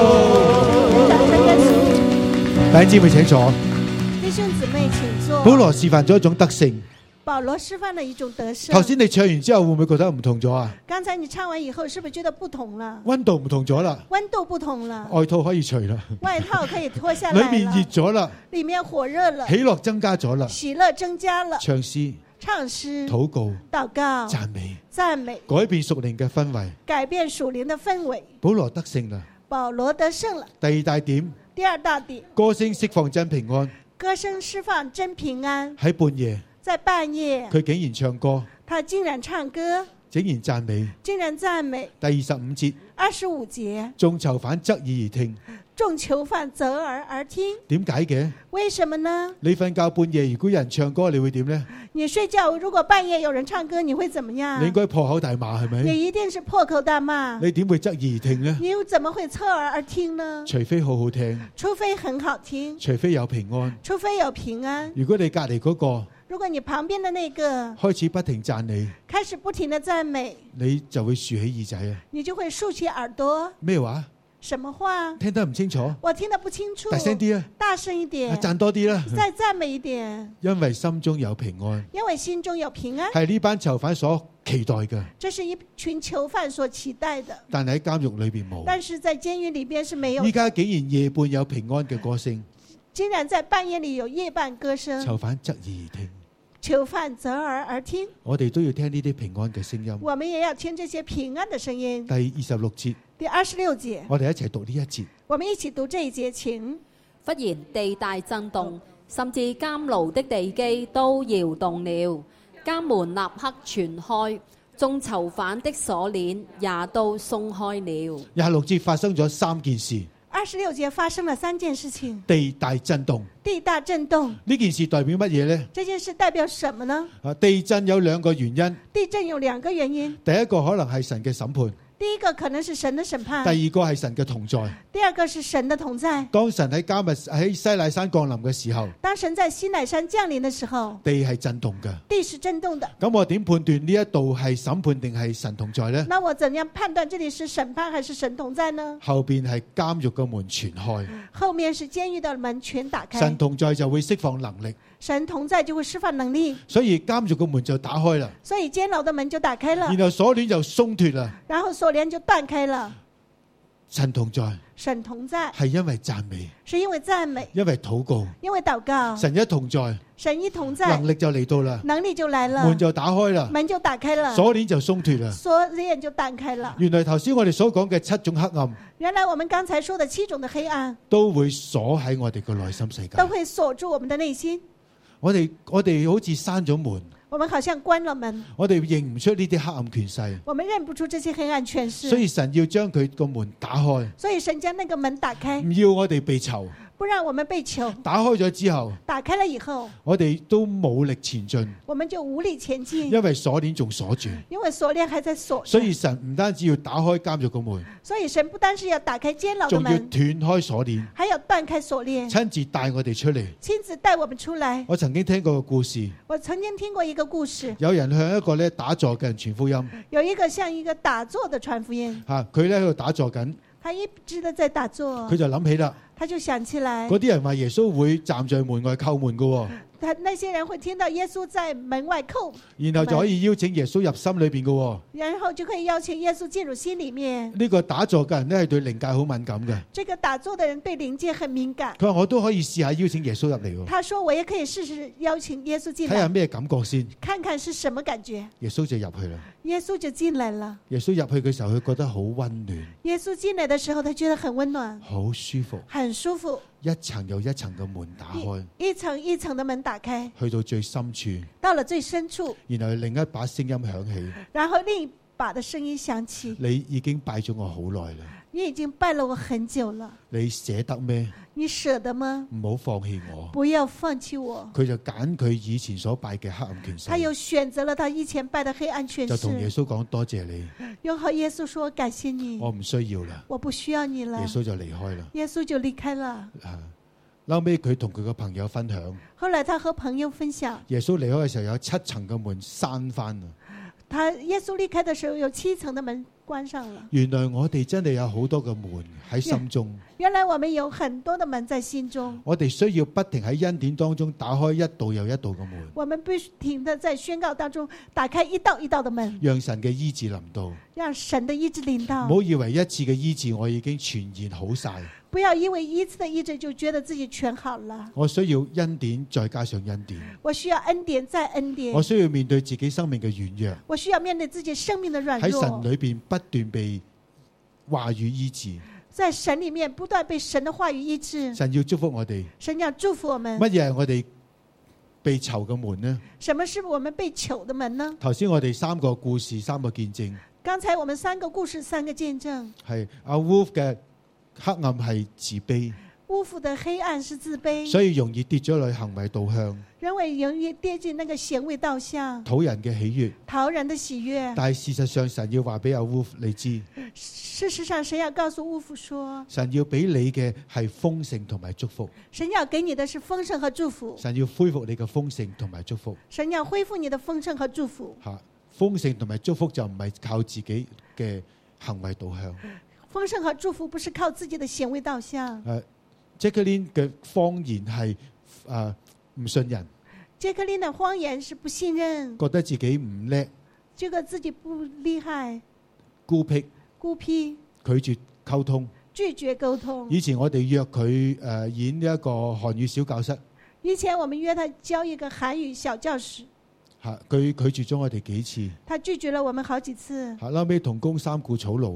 弟兄姊妹請坐。
弟兄姊妹請坐。
保羅示範咗一種德性。
保羅示範了一種德性。
頭先你唱完之後會唔會覺得唔同咗啊？
剛才你唱完以後是不是覺得不同了？
溫度唔同咗啦。
溫度不同了。
外套可以除啦。
外套可以脫下來了。
裏面熱咗啦。
裏面火熱了。
喜樂增加咗啦。
喜樂增加了。
唱詩。
唱詩。
禱告。
禱告。
讚美。
讚美。
改變屬靈嘅氛圍。
改變屬靈的氛圍。
保羅得勝啦。
保羅得勝了。
第二大點。
第二大點。
歌聲釋放真平安。
歌聲釋放真平安。
喺半夜。
在半夜，
佢竟然唱歌，
他竟然唱歌，
竟然讚美，
竟然讚美。
第25節
，25節，
眾囚犯側耳而聽，
眾囚犯側耳而聽。
點解嘅？
為什麼呢？
你瞓覺半夜，如果有人唱歌，你會點呢？
你睡覺如果半夜有人唱歌，你會怎麼樣？
你應該破口大罵係咪？
你一定是破口大罵。
你點會側耳而聽呢？
你又怎麼會側耳而聽呢？
除非好好聽，
除非很好聽，
除非有平安，
除非有平安。
如果你隔離嗰個，
如果你旁邊的那個
開始不停讚你，
開始不停的讚美，
你就會豎起耳仔啊！
你就會豎起耳朵。
咩話？
什麼話？
聽得唔清楚？
我聽得不清楚。
大聲啲啊！
大聲一點。
讚多啲啦！
再讚美一點。
因為心中有平安。
因為心中有平安。
係呢班囚犯所期待嘅。
這是一群囚犯所期待的。
但係喺監獄裏邊冇。
但是在監獄裏邊是沒有。
依家竟然夜半有平安嘅歌聲。
竟然在半夜裏有夜半歌聲。
囚犯側耳而聽。
囚犯側耳而聽。
我哋都要聽呢啲平安嘅聲音。
我們也要聽這些平安的聲音。
第26節。
第26節。
我哋一齊讀呢一節。
我們一起讀這一節，請。
忽然地大震動，甚至監牢的地基都搖動了，監門立刻全開，眾囚犯的鎖鏈也都鬆開了。
26節發生咗3件事。
26節發生了3件事情。
地大震動。
地大震動。
呢件事代表乜嘢呢？
這件事代表什麼呢？
地震有2個原因。
地震有2個原因。
第一個可能係神嘅審判。
第一個可能是神的審判。
第二個係神嘅同在。
第二個是神的同在。
當神喺西乃山降臨嘅時候，
當神在西乃山降臨的時候，
地係震動嘅。
地是震動的。
咁我點判斷呢一度係審判定係神同在呢？
那我怎樣判斷這裡是審判還是神同在呢？
後邊係監獄嘅門全開。
後面是監獄的門全打開。
神同在就會釋放能力。
神同在就會釋放能力。
所以監獄嘅門就打開啦。
所以監牢的門就打開了。
然後鎖鏈就鬆脫啦。
然後鎖鏈就斷開了。
神同在。
神同在
係因為讚美。
是因為讚美。
因為禱告。
因為禱告。
神一同在。
神一同在。
能力就嚟到啦。
能力就來了。
門就打開啦。
門就打開了。
鎖鏈就鬆脫啦。
鎖鏈就斷開了。
原來頭先我哋所講嘅7種黑暗。
原來我們剛才說的7種的黑暗。
都會鎖喺我哋嘅內心世界。
都會鎖住我們的內心。
我哋好似閂咗門。
我們好像關了門。
我哋認唔出呢啲黑暗權勢。
我們認不出這些黑暗權勢。
所以神要將佢個門打開。
所以神將那個門打開。
唔要我哋被囚。
不讓我們被囚。
打開咗之後。
打開了以後。
我哋都冇力前進。
我們就無力前進。
因為鎖鏈仲鎖住。
因為鎖鏈還在鎖。
所以神唔單止要打開監獄個門。
所以神不單是要打開監牢的門。
仲要斷開鎖鏈。
還要斷開鎖鏈。
親自帶我哋出嚟。
親自帶我們出來。
我曾經聽過個故事。
我曾經聽過一個故事。
有人向一個打坐嘅人傳福音。
有一個像一個打坐的傳福音。
佢喺度打坐緊。
他一直都在打坐。
佢就諗起啦。
他就想起來。
嗰啲人話耶穌會站在門外叩門㗎。
那些人會聽到耶穌在門外叩，
然後就可以邀請耶穌入心裏邊嘅。
然後就可以邀請耶穌進入心裏面。
呢個打坐嘅人呢係對靈界好敏感嘅。
這個打坐的人對靈界很敏感。
佢話我都可以試下邀請耶穌入嚟。
他說我也可以試試邀請耶穌進來。
睇下咩感覺先。
看看是什麼感覺。
耶穌就入去啦。
耶穌就進來了。
耶穌入去嘅時候，佢覺得好溫暖。
耶穌進來的時候，他覺得很溫暖，
好舒服，
很舒服。
一層又一層嘅門打開，
一層一層的門打開，
去到最深處，
到了最深處，
然後另一把聲音響起，
然後另一把的聲音響起，
你已經拜咗我好耐啦，
你已經拜了我很久了，
你捨得咩？
你捨得嗎？
唔好放棄我，
不要放棄我。
佢就揀佢以前所拜嘅黑暗權勢，
他又選擇了他以前拜的黑暗權勢，
就同耶穌講多謝你，
又和耶穌說感謝你，
我唔需要啦，
我不需要你了，
耶穌就離開啦，
耶穌就離開了。
後尾佢同佢個朋友分享，
後來他和朋友分享，
耶穌離開嘅時候有7層嘅門閂翻啊，
耶穌離開的時候有7層的門關上了。
原來我哋真係有好多嘅門喺心中。
原來我們有很多的門在心中。
我哋需要不停喺恩典當中打開一道又一道嘅門。
我們不停地在宣告當中打開一道一道的門，
讓神嘅醫治臨到。
讓神的醫治臨到。
唔好以為一次嘅醫治我已經全然好晒。
不要因為一次的醫治就覺得自己全好了。
我需要恩典再加上恩典。
我需要恩典再恩典。
我需要面對自己生命嘅軟弱。
我需要面對自己生命的軟弱。
喺神裏邊不斷被話語醫治。
在神裏面不斷被神的話語醫治。
神要祝福我哋。
神要祝福我們。
乜嘢係我哋被囚嘅門呢？
什麼是我們被囚的門呢？
頭先我哋3個故事3個見證。
剛才我們3個故事3個見證。
係阿 Wolf 嘅黑暗係自卑。
烏府的黑暗是自卑，
所以容易跌咗落行為導向，
人為容易跌進那個行為導向，
討人嘅喜悅，
討人的喜悅。
但係事實上神要話俾阿 Wolf 你知，
事實上神要告訴烏府說，
神要俾你嘅係豐盛同埋祝福，
神要給你的是豐盛和祝福，
神要恢復你嘅豐盛同埋祝福，
神要恢復你的豐盛和祝福。
吓，豐盛同埋祝福就唔係靠自己嘅行為導向，
豐盛和祝福不是靠自己的行為導向。
Jacqueline 嘅謊言係唔信人。
Jacqueline 的謊言是不信任，
覺得自己唔叻，
覺得自己不厲害，
孤僻，拒絕溝通。以前我哋約佢演呢一個韓語小教室。
以前我們約他教一個韓語小教室。
佢拒絕咗我哋幾次。
他拒絕了我們好幾次。
後尾同工3顧草廬。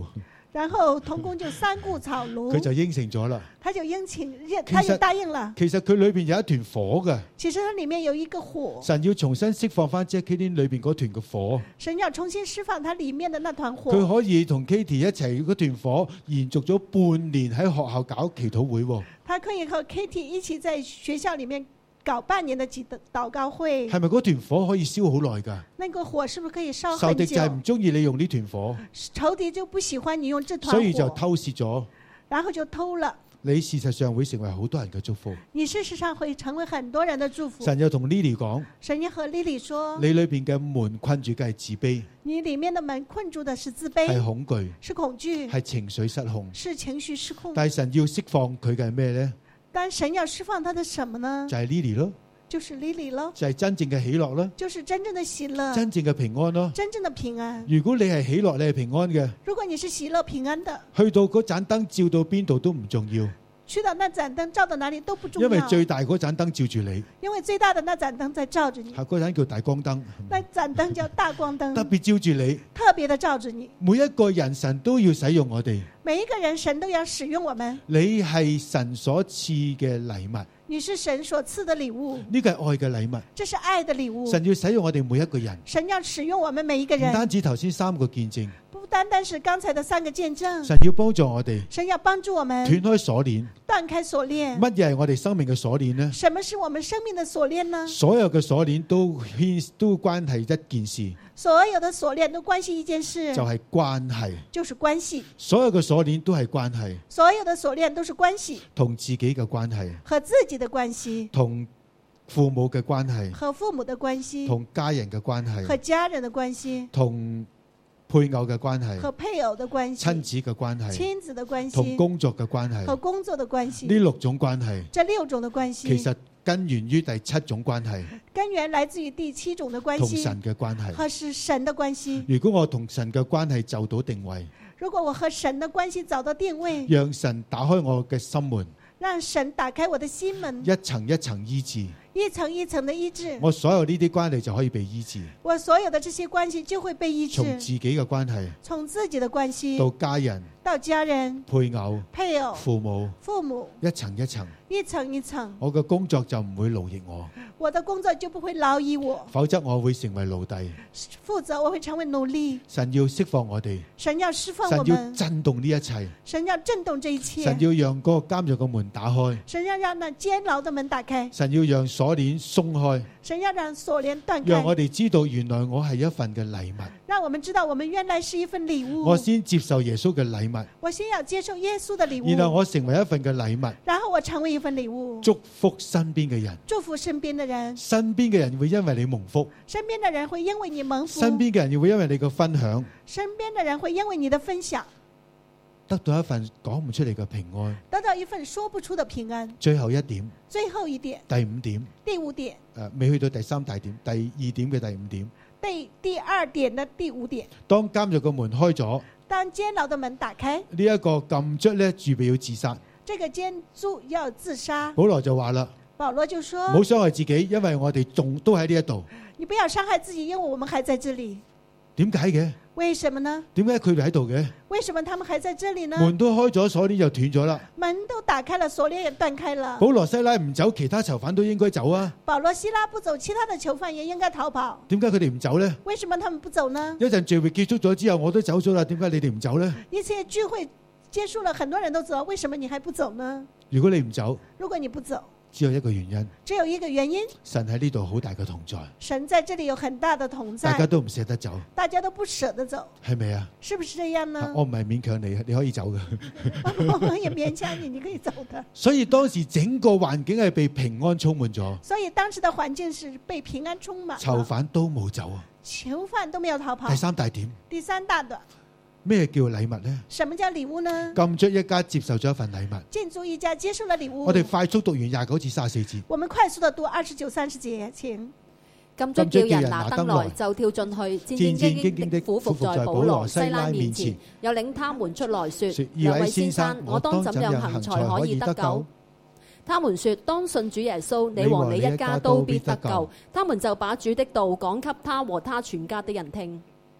然後同工就三顧草廬，
佢就應承咗啦。
他就答應了。
其實佢裏邊有一團火嘅。
其實它裏面有一個火。
神要重新釋放翻 Jackie Lin 裏邊嗰團嘅火。
神要重新釋放它裏面的那團火。
佢可以同 Katie 一齊嗰團火延續咗半年喺學校搞祈禱會。
他可以和 Katie 一起在學校裏面搞半年的禱告會。
係咪嗰團火可以燒好耐噶？
那個火是不是可以燒很久？
仇敵就係唔中意你用呢團火。
仇敵就不喜歡你用這團火，
所以就偷竊咗。
然後就偷了。
你事實上會成為好多人嘅祝福。
你事實上會成為很多人的祝福。
神又同 Lily 講，
神要和 Lily 說，
你裏邊嘅門困住嘅係自卑。
你裏面的門困住的是自卑，
係恐懼，
是恐懼，
係情緒失控，
是情緒失控。
但係神要釋放佢嘅係咩呢？
但神要釋放他的什麼呢？
就係 Lily 咯。
就是 Lily 咯，
就係真正嘅喜樂咯，
就是真正的喜樂，
真正嘅平安咯，
真正的平安。
如果你係喜樂，你係平安嘅，
如果你是喜樂平安的，
去到嗰盞燈照到邊度都唔重要，
去到那盞燈照到哪裡都不重要，
因為最大嗰盞燈照住你，
因為最大的那盞燈在照着你，
嗰盞叫大光燈，
那盞燈叫大光燈，
特別照住你，
特別的照着你。
每一個人神都要使用我哋，
每一個人神都要使用我們。
你係神所賜嘅禮物，
你是神所賜的禮物，
呢個係愛嘅禮物，
這是愛的禮物。
神要使用我哋每一個人，
神要使用我們每一個人，
唔單止頭先3個見證，
不單單是剛才的3個見證，
神要幫助我哋，
神要幫助我們
斷開鎖鏈，
斷開鎖鏈。
乜嘢係我哋生命嘅鎖鏈呢？
什麼是我們生命的鎖鏈呢？
所有嘅鎖鏈都關係一件事，
所有的鎖鏈都關係一件事，
就係關係，
就是關係。
所有嘅鎖鏈都係關係，
所有的鎖鏈都是關係，
同自己嘅關係，
和自己的關係，
同父母嘅關係，
和父母的關係，
同家人嘅關係，
和家人的關係，
同配偶嘅關係，
和配偶的關係，
親子嘅關係，
親子的關係，
同工作嘅關係，
和工作的關係。
呢6種關係，
這6種的關係，
其實根源於第7種關係，
根源來自於第7種的關係，
同神嘅關係，
和是神的關係。
如果我同神嘅關係就到定位，
如果我和神的關係找到定位，
讓神打開我嘅心門，
讓神打開我的心門，
一層一層醫治，
一層一層的醫治，
我所有呢啲關係就可以被醫治，
我所有的這些關係就會被醫治。
從自己嘅關係，
從自己的關係
到家人，
到家人，
配偶，
配偶，父母，
一層一層，
一層一層，
我嘅工作就唔會勞役我，
我的工作就不會勞役我，
否則我會成為奴隸，
否則我會成為奴隸。
神要釋放我哋，
神要釋放我們，
神要震動呢一切，
神要震動這一切，
神要讓嗰個監獄嘅門打開，
神要讓那監牢的門打開，
神要讓鎖鏈鬆開，
神要讓鎖鏈斷開，
讓我哋知道原來我係一份嘅禮物，
讓我們知道我們原來是一份禮物。
我先接受耶穌嘅禮物，
我先要接受耶穌的禮物，
然後我成為一份嘅禮物，
然後我成為一份禮物，
祝福身邊嘅人，
祝福身邊的人，
身邊嘅人會因為你蒙福，
身邊的人會因為你蒙福，
身邊嘅人會因為你嘅分享，
身邊的人會因為你的分享，
得到一份講唔出嚟嘅平安，
得到一份說不出的平安。
最後一點，
最後一點，
第5點，
第5點，
未去到第3大點，第2點嘅第5點，
第2點的第5點，
當監獄嘅門開咗，
當監牢的門打開，
呢一個禁卒咧預備要自殺，
這個監卒要自殺，
保羅就話啦，
保羅就說，
唔好傷害自己，因為我哋仲都喺呢一度，
你不要傷害自己，因為我們還在這裡。
點解嘅？
為什麼呢？
點解佢哋喺度嘅？
為什麼他們還在這裡呢？
門都開咗，鎖鏈就斷咗啦。
門都打開了，鎖鏈也斷開了。
保羅西拉唔走，其他囚犯都應該走啊。
保羅西拉不走，其他的囚犯也應該逃跑。
點解佢哋唔走呢？
為什麼他們不走呢？
一陣聚會結束咗之後，我都走咗啦，點解你哋唔走呢？
一切聚會結束了，很多人都走，為什麼你還不走呢？
如果你唔走，
如果你不走，
只有一個原因，
只有一個原因，
神喺呢度好大嘅同在，
神在這裡有很大的同在，
大家都唔捨得走，
大家都不捨得走，
係咪啊？
是不是這樣呢？
我唔係勉強你，你可以走嘅，
我也勉強你，你可以走的。
所以當時整個環境係被平安充滿咗，
所以當時的環境是被平安充滿，
囚犯都冇走啊，
囚犯都沒有逃跑。
第3大點，
第3大的。
咩叫禮物呢？
什麼叫禮物呢？
禁卒一家接受咗一份禮物。
禁卒一家接受了禮物。
我哋快速讀完29至34節。
我們快速地讀29、30節，請。
禁卒叫人拿燈來，就跳進去，戰戰兢兢的俯伏在保羅、西拉面前，又領他們出來說：兩位先生，我當怎樣行才可以得救？他們說：當信主耶穌，你和你一家都必得救。他們就把主的道講給他和他全家的人聽。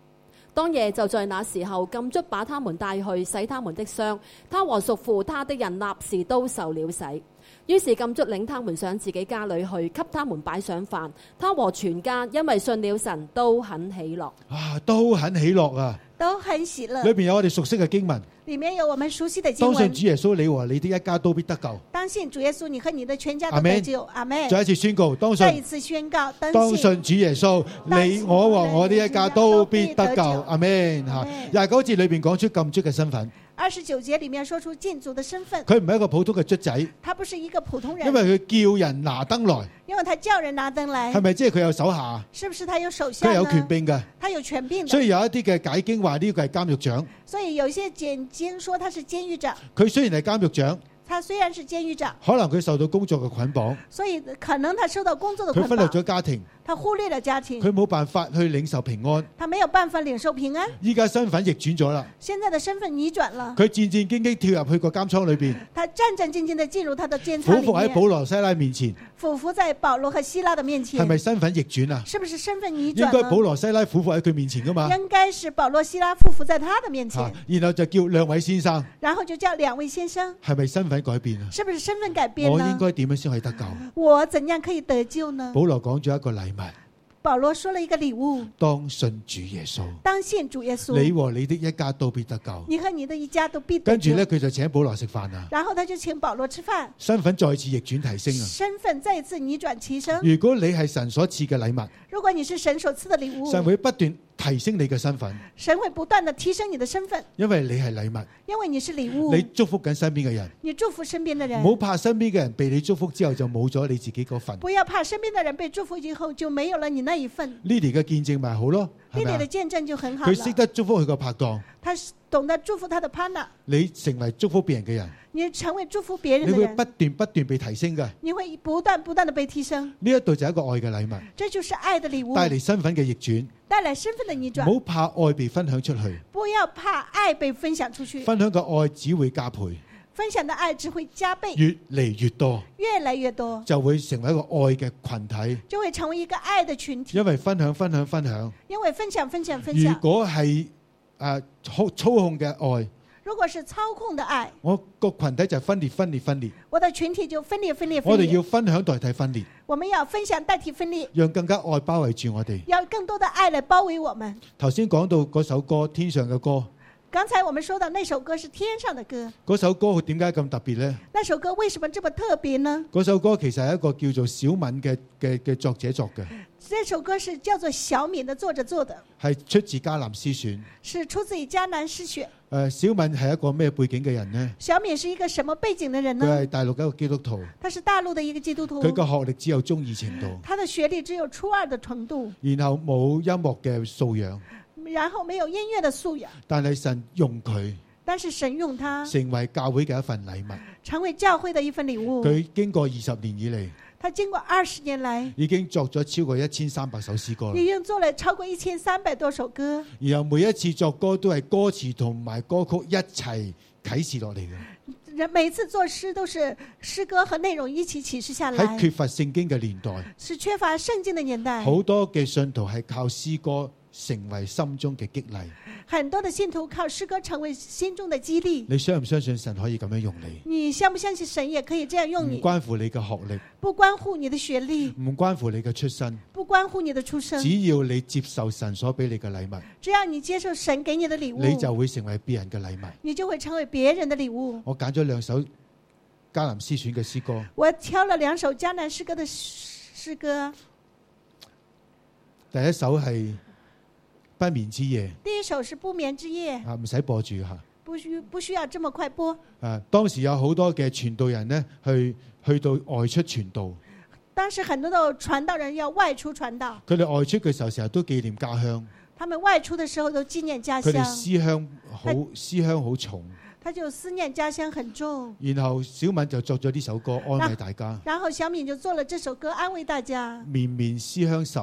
當夜就在那時候，禁卒把他們帶去洗他們的傷，他和屬乎他的人立時都受了洗。於是禁卒領他們上自己家裏去，給他們擺上飯。他和全家因為信了神，都很喜樂。
都很喜樂啊！
都很喜樂。
裏面有我哋熟悉嘅經文，
裏面有我們熟悉的經文。
當信主耶穌，你和你的一家都必得救。
當信主耶穌，你和你的全家都得救。阿們。
再一次宣告，
再一次宣告，
當信主耶穌，你我和我的一家都必得救。阿們。29節裏面講出禁卒嘅身份。
29節裏面說出禁卒的身份。
佢唔係一個普通嘅卒仔，
他不是一個普通人，
因為佢叫人拿燈來。
因為他叫人拿燈來，
係咪即係佢有手下？
是不是他有手下？
佢有權柄嘅，
他有權柄的。
所以有一啲嘅解經話呢個係監獄長。
所以有一些解經說他是監獄長。
佢雖然係監獄長，
他雖然是監獄長，
可能佢受到工作嘅捆綁，
所以可能他受到工作的捆綁。
佢忽略咗家庭，
他忽略了家庭，
佢冇辦法去領受平安，
他沒有辦法領受平安。
依家身份逆轉咗啦，
現在的身份逆轉了，
佢戰戰兢兢跳入去個監倉裏邊，
他戰戰兢兢地進入他的監倉裏面，
俯伏喺保羅西拉面前，
俯伏在保羅和希拉的面前，
係咪身份逆轉啊？
是不是身份逆轉？
應該保羅西拉俯伏喺佢面前噶嘛？
應該是保羅希拉俯伏在他的面前，
然後就叫兩位先生，
然後就叫兩位先生，
係咪身份改變啊？
是不是身份改變呢？
我應該點樣先可以得救？
我怎樣可以得救呢？
保羅講咗一個禮物。
保羅說了一個禮物，
當信主耶穌，
當信主耶穌，
你和你的一家都必得救。
你和你的一家都必得救。
跟住呢，佢就請保羅食飯啦。
然後他就請保羅吃飯，
身份再次逆轉提升啊！
身份再次逆轉提升。
如果你係神所賜嘅禮物，
如果你是神所賜的禮物，
神會不斷提升你嘅身份，
神會不斷地提升你的身份，
因為你係禮物，
因為你是禮物，
你祝福緊身邊嘅人，
你祝福身邊的人，
唔好怕身邊嘅人被你祝福之後就冇咗你自己嗰份，
不要怕身邊的人被祝福以後就沒有了你那一份。
Lily 嘅見證咪好咯，
係咪？Lily 的見證就很好了，
佢識得祝福佢個拍檔，
他懂得祝福他的 partner，
你成為祝福別人嘅人，
你成為祝福別人的人，
你會不斷被提升嘅，
你會不斷地被提升。
呢一度就係一個愛嘅禮物，
這就是愛的禮物，
帶嚟身份嘅逆轉，
帶來身份的逆轉。
唔好怕愛被分享出去，
不要怕愛被分享出去，
分享嘅愛只會加倍，
分享的愛只會加倍，
越嚟越多，
越來越多，
就會成為一個愛嘅群體，
就會成為一個愛的群體。
因為分享，
因為分享。
如果係操控嘅愛，
如果是操控的愛，
我個群體就分裂。
我的群體就分裂。
我哋要分享代替分裂，
我們要分享代替分裂，
讓更加愛包圍住我哋，
要更多的愛來包圍我們。
頭先講到嗰首歌，天上嘅歌。
剛才我們說到那首歌是天上的歌，
嗰首歌佢點解咁特別呢？
那首歌為什麼這麼特別呢？
嗰首歌其實係一個叫做小敏嘅作者作嘅。
這首歌是叫做小敏的作者做的，
係出自迦南詩選，
是出自於迦南詩選。
小敏係一個咩背景嘅人呢？
小敏是一個什麼背景的人呢？
佢係大陸一個基督徒，
他是大陸的一個基督徒，
佢個學歷只有中二程度，
他的學歷只有初二的程度，
然後冇音樂嘅素養，
然後沒有音樂的素養，
但係神用佢，
但是神用他
成為教會嘅一份禮物，
成為教會的一份禮物。
佢經過20年以嚟，
他經過20年來，
已經作咗超過1300首詩歌，
已經做了超過1300多首歌。
然後每一次作歌都係歌詞同埋歌曲一齊啟示落嚟嘅。
每次作詩都是詩歌和內容一起啟示下來。
喺缺乏聖經嘅年代，
是缺乏聖經的年代，
好多嘅信徒係靠詩歌成為心中嘅激勵。
很多的信徒靠詩歌成為心中的激勵。
你相唔相信神可以咁樣用你？
你相不相信神也可以這樣用你？
唔關乎你嘅學歷，
不關乎你的學歷，
唔關乎你嘅出身，
不關乎你的出身。
只要你接受神所俾你嘅禮物，
只要你接受神給你的禮物，
你就會成為別人嘅禮物。
你就會成為別人的禮物。
我揀咗2首迦南詩選嘅詩歌，
我挑了2首迦南詩歌的詩歌。
第一首係不眠之夜，
第一首是不眠之夜，
唔使播住吓，
不需要這麼快播。
當時有好多嘅傳道人呢，去到外出傳道。
當時很多的傳道人要外出傳道，
佢哋外出嘅時候成日都紀念家鄉。
他們外出的時候都紀念家鄉。
佢哋思鄉好重，
他就思念家鄉很重。
然後小敏就作咗呢首歌安慰大家。
然後小敏就做了這首歌安慰大家。
綿綿思鄉愁，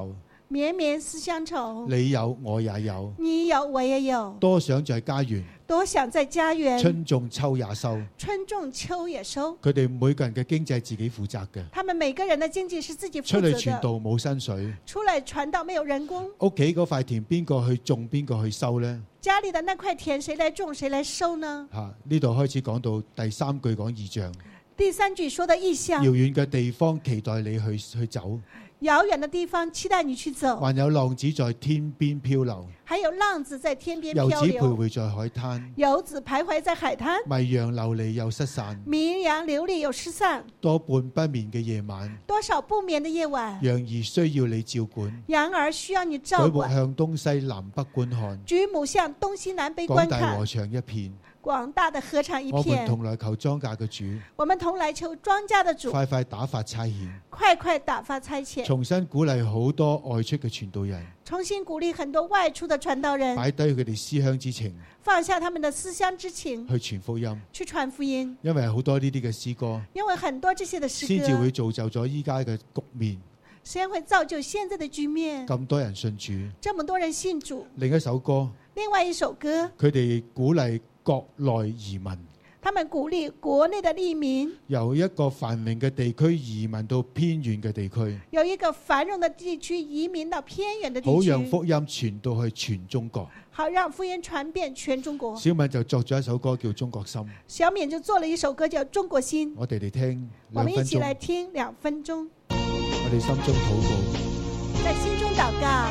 綿綿思鄉愁。
你有我也有，
你有我也有。
多想在家園，
多想在家園。
春種秋也收，
春種秋也收。
佢哋每個人嘅經濟自己負責嘅。
他們每個人的經濟是自己負責的。
出嚟傳道冇薪水，
出嚟傳道沒有人工。
屋企嗰塊田邊個去種邊個去收呢？
家裏的那塊田誰來種誰來收呢？
呢度開始講到第三句講異象。
第三句說的異象。
遙遠嘅地方期待你去走。
遙遠的地方期待你去走。
還有浪子在天邊漂流，
還有浪子在天邊漂流。
遊子徘徊在海灘，
遊子徘徊在海灘。
迷羊流離又失散，
迷羊流離又失散。
多半不眠嘅夜晚，
多少不眠的夜晚。
羊兒需要你照管，
羊兒需要你照管。
舉目向東西南北觀看，
舉目向東西南北觀看。
廣大禾場一片，
廣大的禾場一片。
我們同來求莊稼嘅主，
我們同來求莊稼的主，
快快打發差遣，
快快打發差遣，
重新鼓勵好多外出嘅傳道人，
重新鼓勵很多外出的傳道人，
擺低佢哋思鄉之情，
放下他們的思鄉之情，
去傳福音，
去傳福音。
因為好多呢啲嘅詩歌，
因為很多這些的詩歌，
先至會造就咗依家嘅局面，
先會造就現在的局面。
咁多人信主，
這麼多人信主。
另一首歌，
另外一首歌，
佢哋鼓勵國內移民，
他們鼓勵國內的移民，
由一個繁榮嘅地區移民到偏遠嘅地區，
有一個繁榮的地區移民到偏遠的地區，
好讓福音傳到去全中國，
好讓福音傳遍全中國。
小敏就作咗一首歌叫《中國心》，
小敏就做了一首歌叫《中國心》。
我哋嚟聽，
我們一起來聽2分鐘。
我哋心中禱告，
在心中禱告。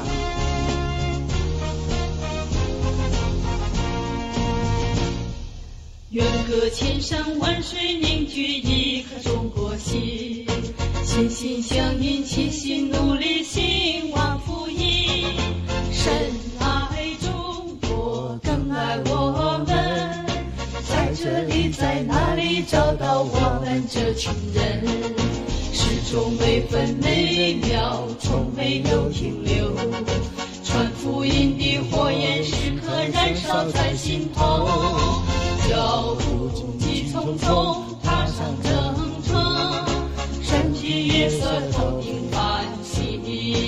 遠隔千山萬水，凝聚一顆中國心，心心相印，齊心努力，興旺福音。神愛中國，更愛我們，在這裡在哪裡找到我們這群人？始終每分每秒，從沒有停留，傳福音的火焰時刻燃燒在心頭。腳步急匆匆，踏上征程，神蹟月色頭頂繁星。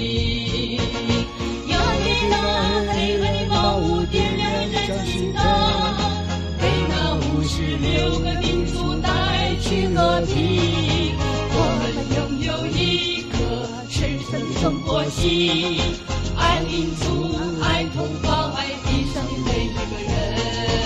亞利納黑暗的茅屋點亮人心燈，給那56個民族帶去和平。我們擁有一顆赤誠的中國心，愛民族，愛同胞，愛地上的每一個人。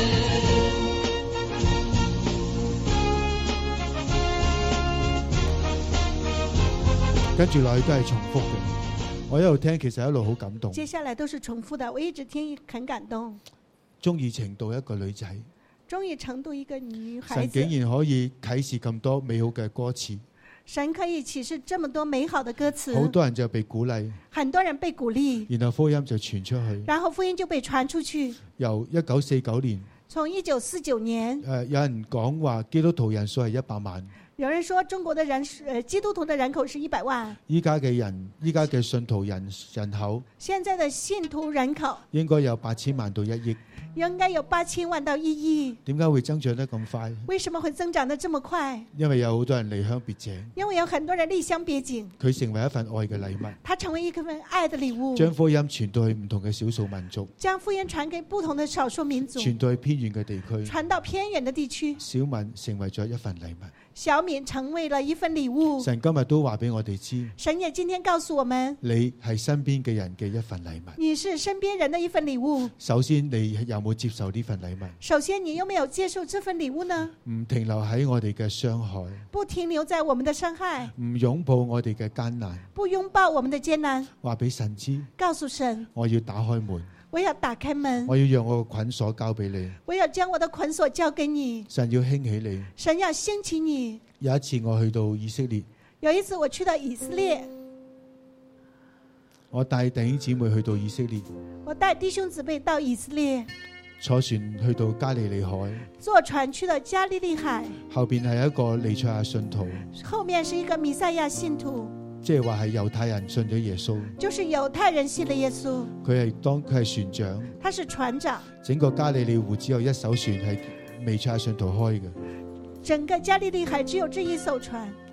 跟住落去都係重複嘅，我一路聽其實一路好感動。
接下來都是重複的，我一直聽很感動。
中意程度一個女仔，
中意程度一個女孩子，
神竟然可以啟示咁多美好嘅歌詞，
神可以啟示這麼多美好的歌詞，
好多人就被鼓勵，
很多人被鼓勵，
然後福音就傳出去，
然後福音就被傳出去。
由1949年，
從1949年，
有人講話基督徒人數係100萬。
有人說中國的人基督徒的人口是100萬。依家
嘅信徒人口，
現在的信徒人口
應該有8000萬到1億。
應該有8000萬到1億。
點解會增長得咁快？
為什麼會增長得這麼快？
因為有好多人離鄉別井。
因為有很多人離鄉別井。
佢成為一份愛嘅禮物。
他成為一份愛的禮物。
將福音傳到去唔同嘅少數民族。
將福音傳給不同的少數民族。
傳到去偏遠嘅地區。
傳到偏遠的地區。
小敏成為咗一份禮物。
小敏成為了一份禮物。
神今日都話俾我哋知。
神也今天告訴我們，
你係身邊嘅人嘅一份禮物。
你是身邊人的一份禮物。
首先，你有冇接受呢份禮物？
首先，你有沒有接受這份禮物呢？
唔停留喺我哋嘅傷害。
不停留在我們的傷害。
唔擁抱我哋嘅艱難。
不擁抱我們的艱難。
話俾神知。
告訴神，
我要打開門。
我要打開門，
我要讓我嘅捆鎖交俾你。
我要將我的捆鎖交給你。
神要興起你。
神要興起你。
有一次我去到以色列。
有一次我去到以色列。
我帶弟兄姊妹去到以色列。
我帶弟兄姊妹到以色列。
坐船去到加利利海。
坐船去到加利利海。
後邊係一個彌賽亞信徒。
後面是一個彌賽亞信徒。
即係話係猶太人信咗耶穌，
就是猶太人信了耶穌。
佢係船長，
他是船長。
整個加利利湖只有一艘船係彌賽亞信徒開嘅。
整個加利利海只有這一艘船。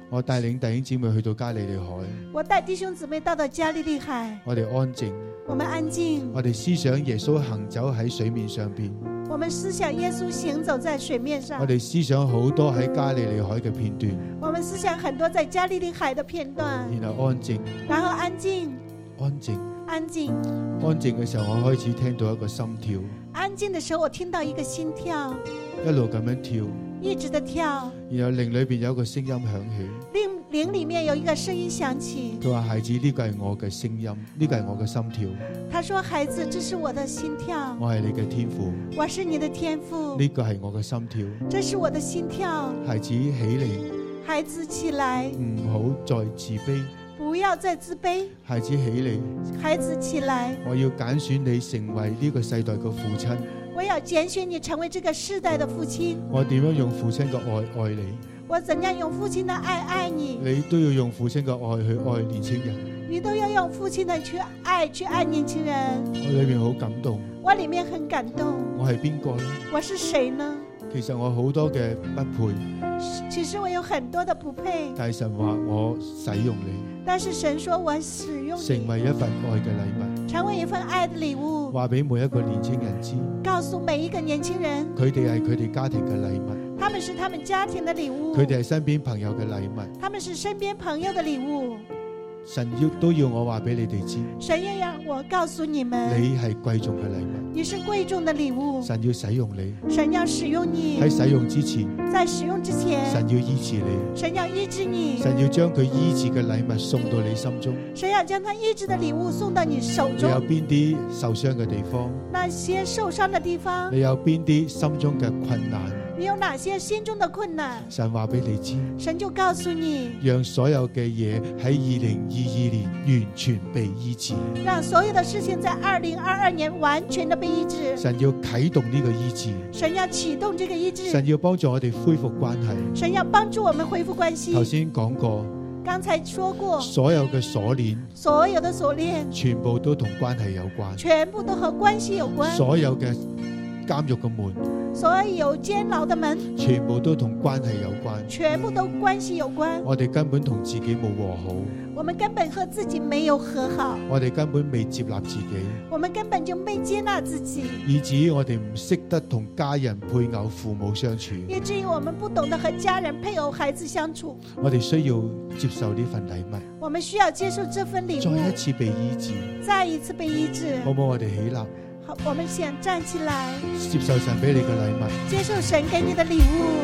我帶領弟兄姊妹去到加利利海，
我帶弟兄姊妹到加利利海，
我哋安靜，
我們安靜，
我哋思想耶穌行走喺水面上邊，
我們思想耶穌行走在水面上，
我哋思想好多喺加利利海嘅片段，
我們思想很多在加利利海的片段，
然後安靜，
然後安靜，
安靜，
安靜，
安靜嘅時候，我開始聽到一個心跳，
安靜的時候，我聽到一個心跳，
一路咁樣跳，
一直的跳，
然後靈裏邊有一個聲音響起，
靈裏面有一個聲音響起，
佢話：孩子，呢個係我嘅聲音，呢個係我嘅心跳。
他說：孩子，這是我的心跳。
我係你嘅天父，
我是你的天父。
呢個係我嘅心跳，
這是我的心跳。
孩子起嚟，
孩子起來，
唔好再自卑，
不要再自卑。
孩子起嚟，
孩子起來，
我要揀選你成為呢個世代嘅父親。
我要揀選你成為這個世代的父親。
我點樣用父親嘅愛愛你？
我怎樣用父親的愛愛你？
你都要用父親嘅愛去愛年輕人。
你都要用父親的去愛年輕人。
我裏面好感動。
我裏面很感動。
我係邊個呢？
我是誰呢？
其實我好多嘅不配。
其實我有很多的不配。
但神話我使用你。
但是神說我使用你，
成為一份愛嘅禮物，
成為一份愛的禮物，
話俾每一個年輕人知，
告訴每一個年輕人，
佢哋係佢哋家庭嘅禮物，
他們是他們家庭的禮物，
佢哋係身邊朋友嘅禮物，
他們是身邊朋友的禮物。
神都要我話俾你哋知，
神要讓我告訴你們，
你係貴重嘅禮物，
你是貴重的禮物。
神要使用你，
神要使用你。
喺使用之前，
在使用之前，
神要醫治你，
神要醫治你，
神要將佢醫治嘅禮物送到你心中，
神要將他醫治的禮物送到你手中。
你有邊啲受傷嘅地方？
那些受傷的地方，
你有邊啲心中嘅困難？
你有哪些心中的困難？
神話俾你知，
神就告訴你，
讓所有嘅嘢喺2022年完全被醫治，
讓所有的事情在2022年完全的被醫治。
神要啟動呢個醫治，
神要啟動這個醫治，
神要幫助我哋恢復關係，
神要幫助我們恢復關係。
頭先講過，
剛才說過，
所有嘅鎖鏈，
所有的鎖鏈，
全部都同關係有關，
全部都和關係有關。
所有嘅監獄嘅門，
所有監牢的門，
全部都同關係有關，
全部都關係有關。
我哋根本同自己冇和好，
我們根本和自己沒有和好，
我哋根本未接納自己，
我們根本就沒接納自己，
以至於我哋唔識得同家人、配偶、父母相處，
以至於我們不懂得和家人、配偶、孩子相處。
我哋需要接受呢份禮物，
我們需要接受這份禮物，
再一次被醫治，
再一次被醫治。
好唔好？我哋起立。
好，我們先站起來，
接受神俾你嘅禮物，
接受神給你的禮物。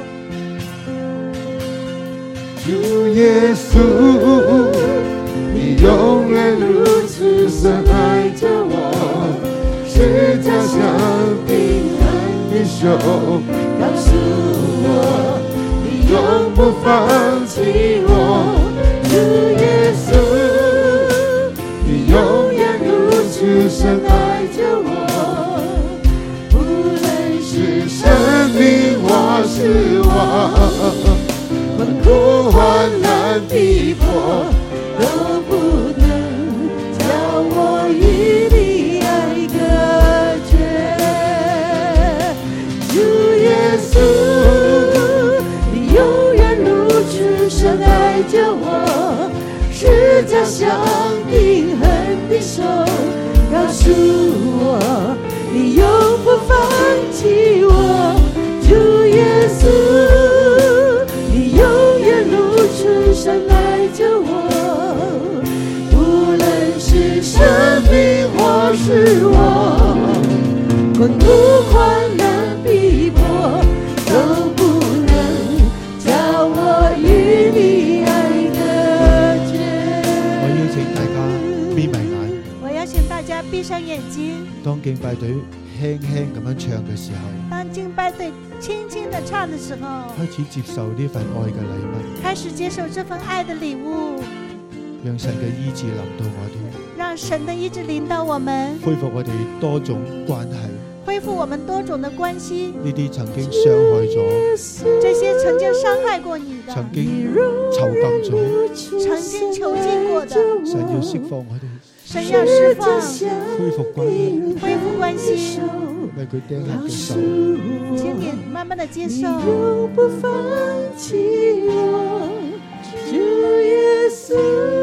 主耶穌，你永遠如此深愛着我，是這樣冰冷的手告訴我，你永不放棄我。主耶穌，你永遠如此深愛着我，生命或失望，困苦患難逼迫，都不能叫我與你愛隔絕。主耶穌，你永遠如此深愛着我，是這像冰冷的手告訴我，你永不放棄我。主耶穌，你永遠如此深愛着我，無論是生命或失望，困苦患難逼迫，都不能叫我與你愛隔絕。
我邀請大家閉埋眼，
我邀請大家閉上眼睛。
當敬拜隊輕輕咁樣唱嘅時候，
當敬拜隊輕輕地唱的時候，
開始接受呢份愛嘅禮物，
開始接受這份愛的禮物，
讓神嘅醫治臨到我哋，
讓神的醫治臨到我們，
恢復我哋多種關係，
恢復我們多種的關係。
呢啲曾經傷害咗，
這些曾經傷害過你的，
曾經囚禁咗，
曾經囚禁過的，
神要釋放我哋，
神要釋放，
恢復關係，
恢復關係。
為佢釘下嘅手，
請你慢慢的接受。
你永不放棄我，主
稣，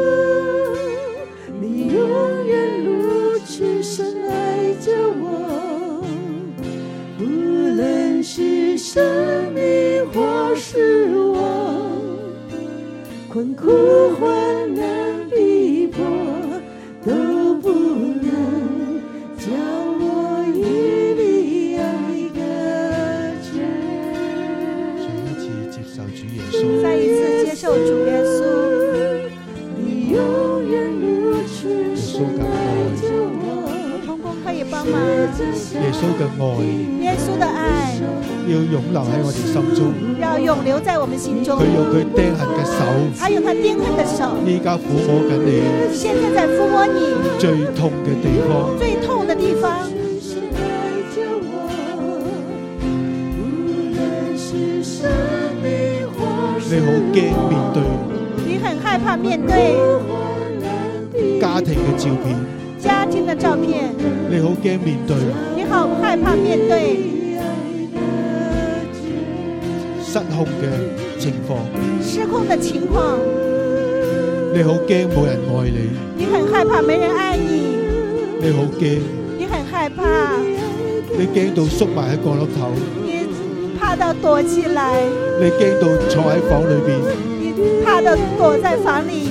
你永远如此深爱着我，无论是生命或失望，困苦患难逼迫，都不能叫我与你有一个家。
再一次接受主耶稣，
你永远如此深爱着我。
同工可以帮忙。
耶穌嘅愛，
耶穌的愛
要湧流喺我哋心中，
要永留在我們心中。
佢用佢釘痕嘅手，
他用他釘痕的手，
依家撫摸緊你，
現在在撫摸你
最痛嘅地方，
最痛的地方。
你好驚面對，
你很害怕面對
家庭嘅照片，
家庭的照片，
你好驚面對，
你好害怕面對
失控嘅情況，
失控的情況，
你好驚冇人愛你，
你很害怕沒人愛你，
你好驚，
你很害怕，
你驚到縮埋喺角落頭，
你怕到躲起來，
你驚到坐喺房裏邊，
你怕到躲在房裡，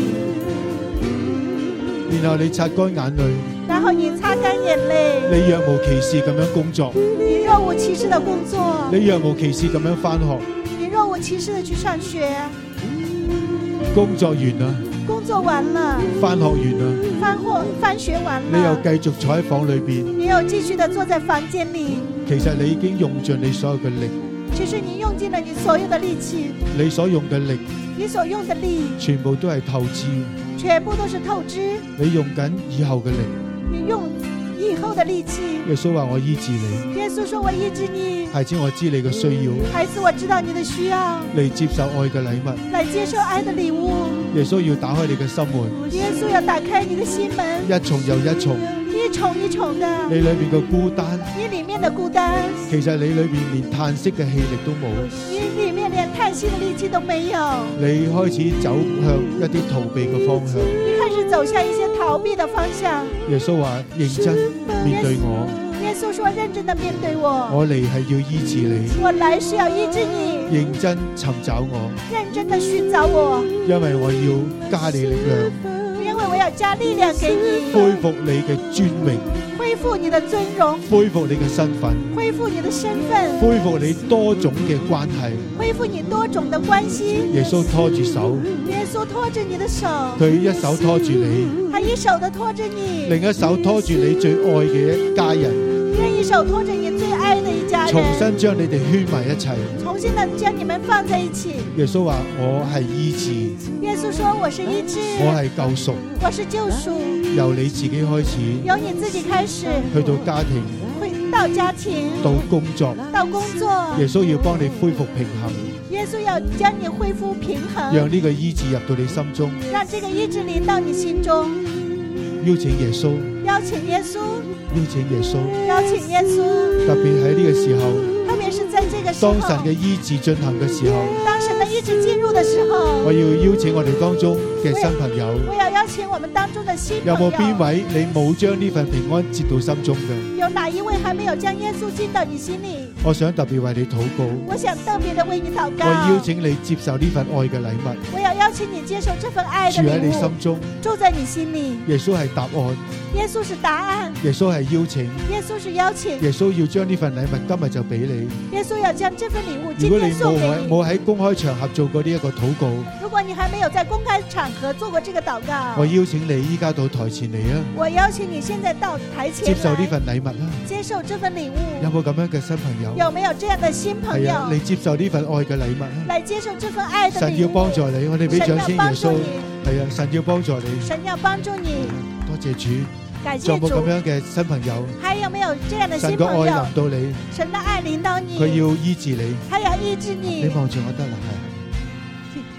然後你擦乾眼淚，
然後你擦乾眼淚，
你若無其事咁樣工作，
你若無其事的工作，
你若無其事咁樣返學，
你若無其事的去上學，
工作完啦，
工作完了，
返學完啦，
返學完了，
你又繼續坐喺房裏邊，
你又繼續的坐在房間裡，
其實你已經用盡你所有嘅力，
其實你用盡了你所有的力氣，
你所用嘅力，
你所用的力，
全部都係透支，
全部都是透支，
你用緊以後嘅力，
你用以後的力氣。
耶穌話我醫治你，
耶穌說我醫治你，
孩子我知你嘅需要，
孩子我知道你的需要，
嚟接受愛嘅禮物，
來接受愛的禮物。
耶穌要打開你嘅心門，
耶穌要打開你的心門，
一重又一重，
一重一重的，
你裏面嘅孤單，
你裡面的孤單，
其實你裏面連嘆息嘅氣力都冇，
你裡面連嘆息的力氣都沒有，
你開始走向一啲逃避嘅方向，
你開始走向一些逃避的方向。
耶穌話認真面對我，
耶穌說認真的面對我，
我嚟係要醫治你，
我來是要醫治你，
認真尋找我，
認真的尋找我，
因為我要加你力量，
因為我要加力量給你，
恢復你嘅尊榮，
恢復你的尊榮，
恢復你嘅身份，
恢復你的身份，
恢復你多種嘅關係，
恢復你多種的關係。
耶穌拖住手，
耶穌拖着你的手，
佢一手拖住你，
他一手的拖着你，
另一手拖住你最愛嘅一家人，
另一手拖着你最愛的一家人，
重新將你哋圈埋一齊，
重新的將你們放在一起。
耶穌話我係醫治，
耶穌說我是醫治，
我係救贖，
我是救贖，
由你自己開始，
由你自己開始，
去到家庭，
到家庭，
到工作，
到工作，
耶穌要幫你恢復平衡，
耶穌要將你恢復平衡，
讓呢個醫治入到你心中，
讓這個醫治臨到你心中，
邀請耶穌，
邀請耶穌，
邀請耶穌，
邀請耶穌，
特別喺呢個時候，
特別是在這個時候，
當神嘅醫治進行嘅時候，
當神的醫治進入的時候，
我要邀請我哋當中嘅新朋友，
我要邀請我們當中的新朋友，
有冇邊位你冇將呢份平安接到心中嘅？
有哪一位還沒有將耶穌進到你心裏？
我想特別為你禱告，
我想特別的為你禱告，
我邀請你接受呢份愛嘅禮物，
我要邀請你接受這份愛的禮物，
住喺你心中，
住在你心裏。
耶穌係答案，
耶穌是答案，
耶穌係邀請，
耶穌是邀請，
耶穌要將呢份禮物今日就俾你。
耶穌要將這份禮物
如果你
今天送給你。
冇喺公開場合做過呢一個禱告，
如果你還沒有在公開場合做過這個禱告，
我邀請你依家到台前嚟啊！
我邀請你現在到台前
接受呢份禮物啦，
接受這份禮物。
有冇咁樣嘅新朋友？
有沒有這樣的新朋友？
係啊，你接受呢份愛嘅禮物啊！
來接受這份愛的禮物。
神要幫助你，我哋俾掌聲耶穌。係啊，神要幫助你。
神要幫助你。
多謝主。
感謝主。
仲有冇咁樣嘅新朋友？
還有沒有這樣的新朋友？
神嘅愛臨到你。
神的愛臨到你。
佢要醫治你。
他要醫治你。
你望住我得啦，係。
請你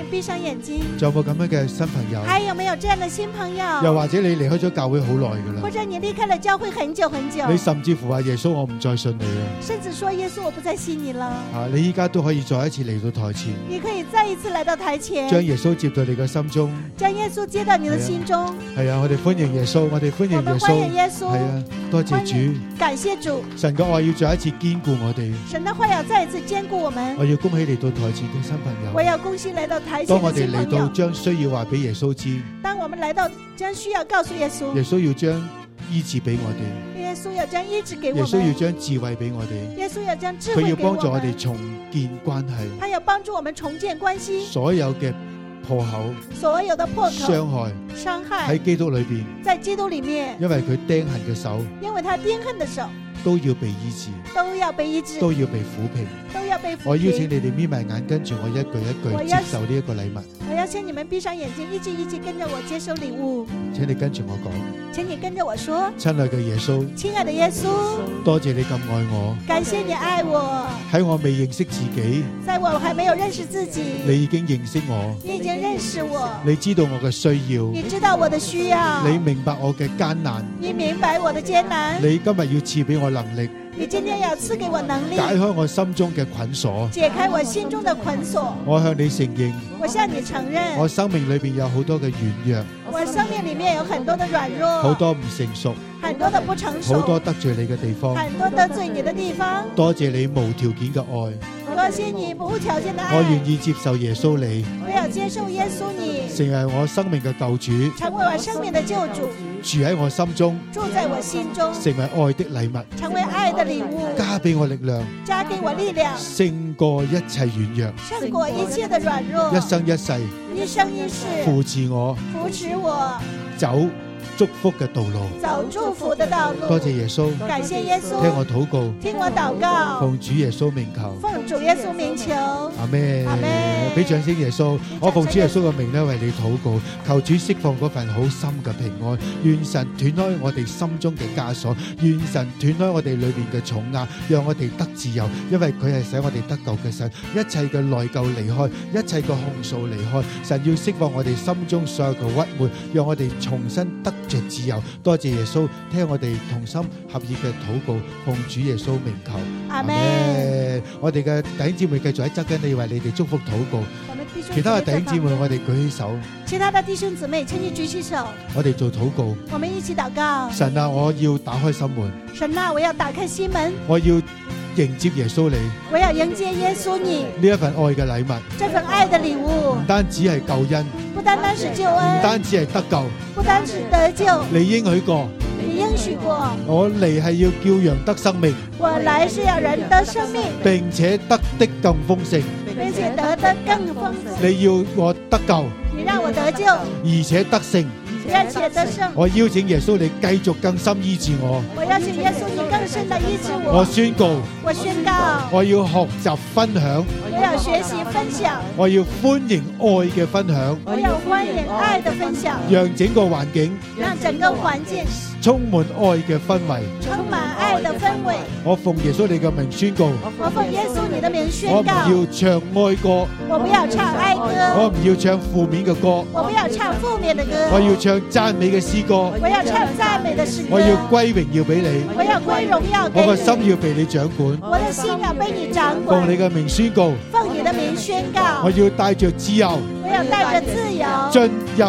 閉上眼睛。
仲有冇咁樣嘅新朋友？
還有沒有這樣的新朋友？
又或者你離開咗教會好耐㗎啦？
或者你離開了教會很久很久？
你甚至乎話耶穌，我唔再信你啦。
甚至說耶穌，我不再信你了。
你依家都可以再一次嚟到台前。
你可以再一次來到台前，
將耶穌接到你嘅心中。
將耶穌接到你的心中。
係啊，我哋歡迎耶穌，我哋歡迎耶穌。
我們歡迎耶穌。
係啊，多謝主，
感謝主。
神嘅愛要再一次堅固我哋。
神的話要再一次堅固我們。
我要恭喜嚟到台前嘅新朋友。
我要恭喜來到台前嘅新朋友。
當我哋嚟到將需要話俾耶穌知。
當我們來到將需要告訴耶穌。
耶穌要將醫治俾我哋。
耶穌要將醫治給我們。
耶穌要將智慧俾我哋。
耶穌要將智慧給我們。
佢要幫助我哋重建關係。
他要幫助我們重建關係。
所有嘅破口，
所有的破口，
傷害喺基督裏邊，
在基督裏面，
因為佢釘痕嘅手，
因為他釘痕的手
都要被醫治，
都要被醫治，
都要被撫平，
都要被撫平。
我邀請你哋眯埋眼，跟住我一句一句接受呢一個禮物。
我要請你們閉上眼睛，一句一句跟着我接受禮物。
請你跟住我講，
請你跟着我說，
親愛嘅耶穌，
親愛的耶穌，
多謝你咁愛我，
感謝你愛我。
喺我未認識自己，
在我還沒有認識自己，
你已經認識我，
你已經認識我，
你知道我嘅需要，
你知道我的需要，
你明白我嘅艱難，
你明白我的艱難，
你今日要賜俾我能力，
你今天要賜給我能力，
解開我心中嘅捆鎖，
解開我心中的捆鎖。
我向你承認，
我向你承認，
我生命裏邊有好多嘅軟弱，
我生命裏面有很多的軟弱，
好多唔成熟，
很多的不成熟，
好多得罪你嘅地方，
很多得罪你的地方。
多謝你無條件嘅愛，
多謝你無條件的愛。
我願意接受耶穌你，
我要接受耶穌你，
成為我生命嘅救主，
成為我生命的救主，
住喺我心中，
住在我心中，
成為愛的禮物，
成為愛的禮物，
加俾我力量，
加給我力量，
勝過一切軟弱，
勝過一切的軟弱，
一生一世，
一生一世
扶持我，
扶持我
走祝福嘅道路，
走祝福的道路。
多謝耶穌，
感謝耶穌，
聽我禱告，
聽我禱告，
奉主耶穌名求，
奉主耶穌名求。
阿們，
阿們，
俾掌聲耶穌。我奉主耶穌嘅名咧為你禱告，求主釋放嗰份好深嘅平安，願神斷開我哋心中嘅枷鎖，願神斷開我哋裏邊嘅重壓，讓我哋得自由，因為佢係使我哋得救嘅神，一切嘅內疚離開，一切嘅控訴離開，神要釋放我哋心中所有嘅鬱悶，讓我哋重新得着自由。多謝耶穌，聽我哋同心合意嘅禱告，奉主耶穌名求。
阿們。
我哋嘅弟兄姊妹繼續喺側跟，你為你哋祝福禱告。其他嘅弟兄姊妹，我哋舉起手。
其他的弟兄姊妹，請你舉起手。
我哋做禱告。
我們一起禱告。
神啊，我要打開心門。
神啊，我要打開心門。
我要迎接耶穌你。
我要迎接耶穌你。
呢一份愛嘅禮物。
這份愛的禮物。
唔單止係救恩。
不單單是救恩。
唔單止係得救。
不單是得救。
你應許過。
你應許過。
我嚟係要叫羊得生命。
我來是要人得生命。
並且得的更豐盛。
並且得的更豐盛。
你要我得救。
你讓我得救。
而且得勝。
而且得勝。
我邀請耶穌你繼續更深醫治我。
我邀請耶穌你更深地醫治我。
我宣告。
我宣告。
我要學習分享。
我要學習分享。
我要歡迎愛嘅分享。
我要歡迎愛的分享。
讓整個環境。
讓整個環境。
充滿愛嘅氛圍。
充滿愛的氛圍。
我奉耶穌你嘅名宣告。
我奉耶穌你的名宣告。
我唔要唱愛歌。
我不要唱愛歌。
我唔要唱負面嘅歌。
我不要唱負面的歌。
我要唱讚美嘅詩歌。
我要唱讚美的詩歌。
我要歸榮耀俾你。
我要歸榮耀給你。
我個心要被你掌管。
我的心要被你掌管。
奉你嘅名宣告。
奉你的名宣告。
我要帶着自由。
我要帶着自由。
進入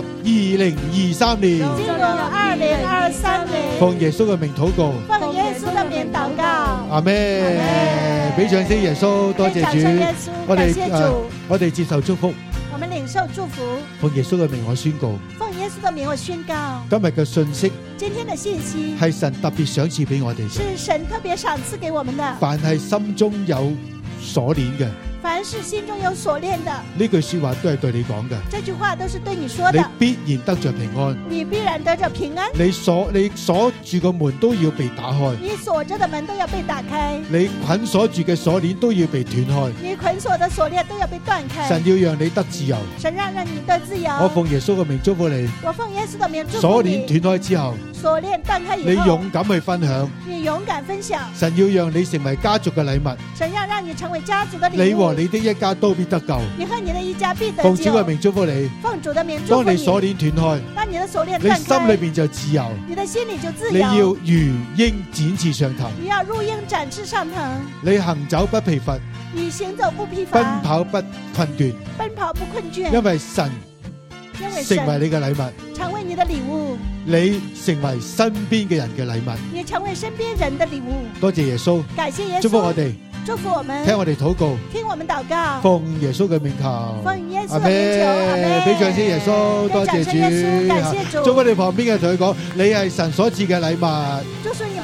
2023年。
進入2023年。
奉耶穌嘅名禱告。
奉耶穌的名禱告。
阿們，俾掌聲耶穌，多謝主。我哋接受祝福。
我們領受祝福。
奉耶穌嘅名我宣告。
奉耶穌的名我宣告。
今日嘅信息。
今天的信息。
係神特別賞賜俾我哋。
是神特別賞賜給我們的。
凡係心中有鎖鏈嘅。
凡是心中有鎖鏈的，
呢句說話都係對你講嘅。
這句話都是對你說的。
你必然得着平安。
你必然得着平安。
你鎖住個門都要被打開，
你鎖着的門都要被打開，
你捆鎖住嘅鎖鏈都要被斷開，
你捆鎖的鎖鏈都要被斷開。
神要讓你得自由，
神讓你得自由。
我奉耶穌嘅名祝福你，
我奉耶穌的名祝福你。
鎖鏈斷開之後，
鎖鏈斷開以後，
你勇敢去分享，
你勇敢分享。
神要讓你成為家族嘅禮物，
神要讓你成為家族的禮物。
你和你的一家都必得救，
你和你的一家必得救。
奉主嘅名祝福你，
奉主的名祝福你。
當你鎖鏈斷開，
當你的鎖鏈斷開，
你心裏邊就自由，
你的心裏就自由。
你要如鷹展翅上騰，
你要如鷹展翅上騰。
你行走不疲乏，
你行走不疲乏，
奔跑不困倦，
奔跑不困倦。
因為神成為你嘅禮物，
成為你的禮物。
你成為身邊嘅人嘅禮物，
你成為身邊人的禮物。
多謝耶穌，
感謝耶穌，
祝福我哋，
祝福我們，
聽我哋禱告，
聽我們禱告，
奉耶穌嘅名求，
奉耶穌嘅名求，阿們。
俾掌聲耶穌，多謝主，
感謝主，
祝福你旁邊嘅同佢講，你係神所賜嘅禮物。祝福你。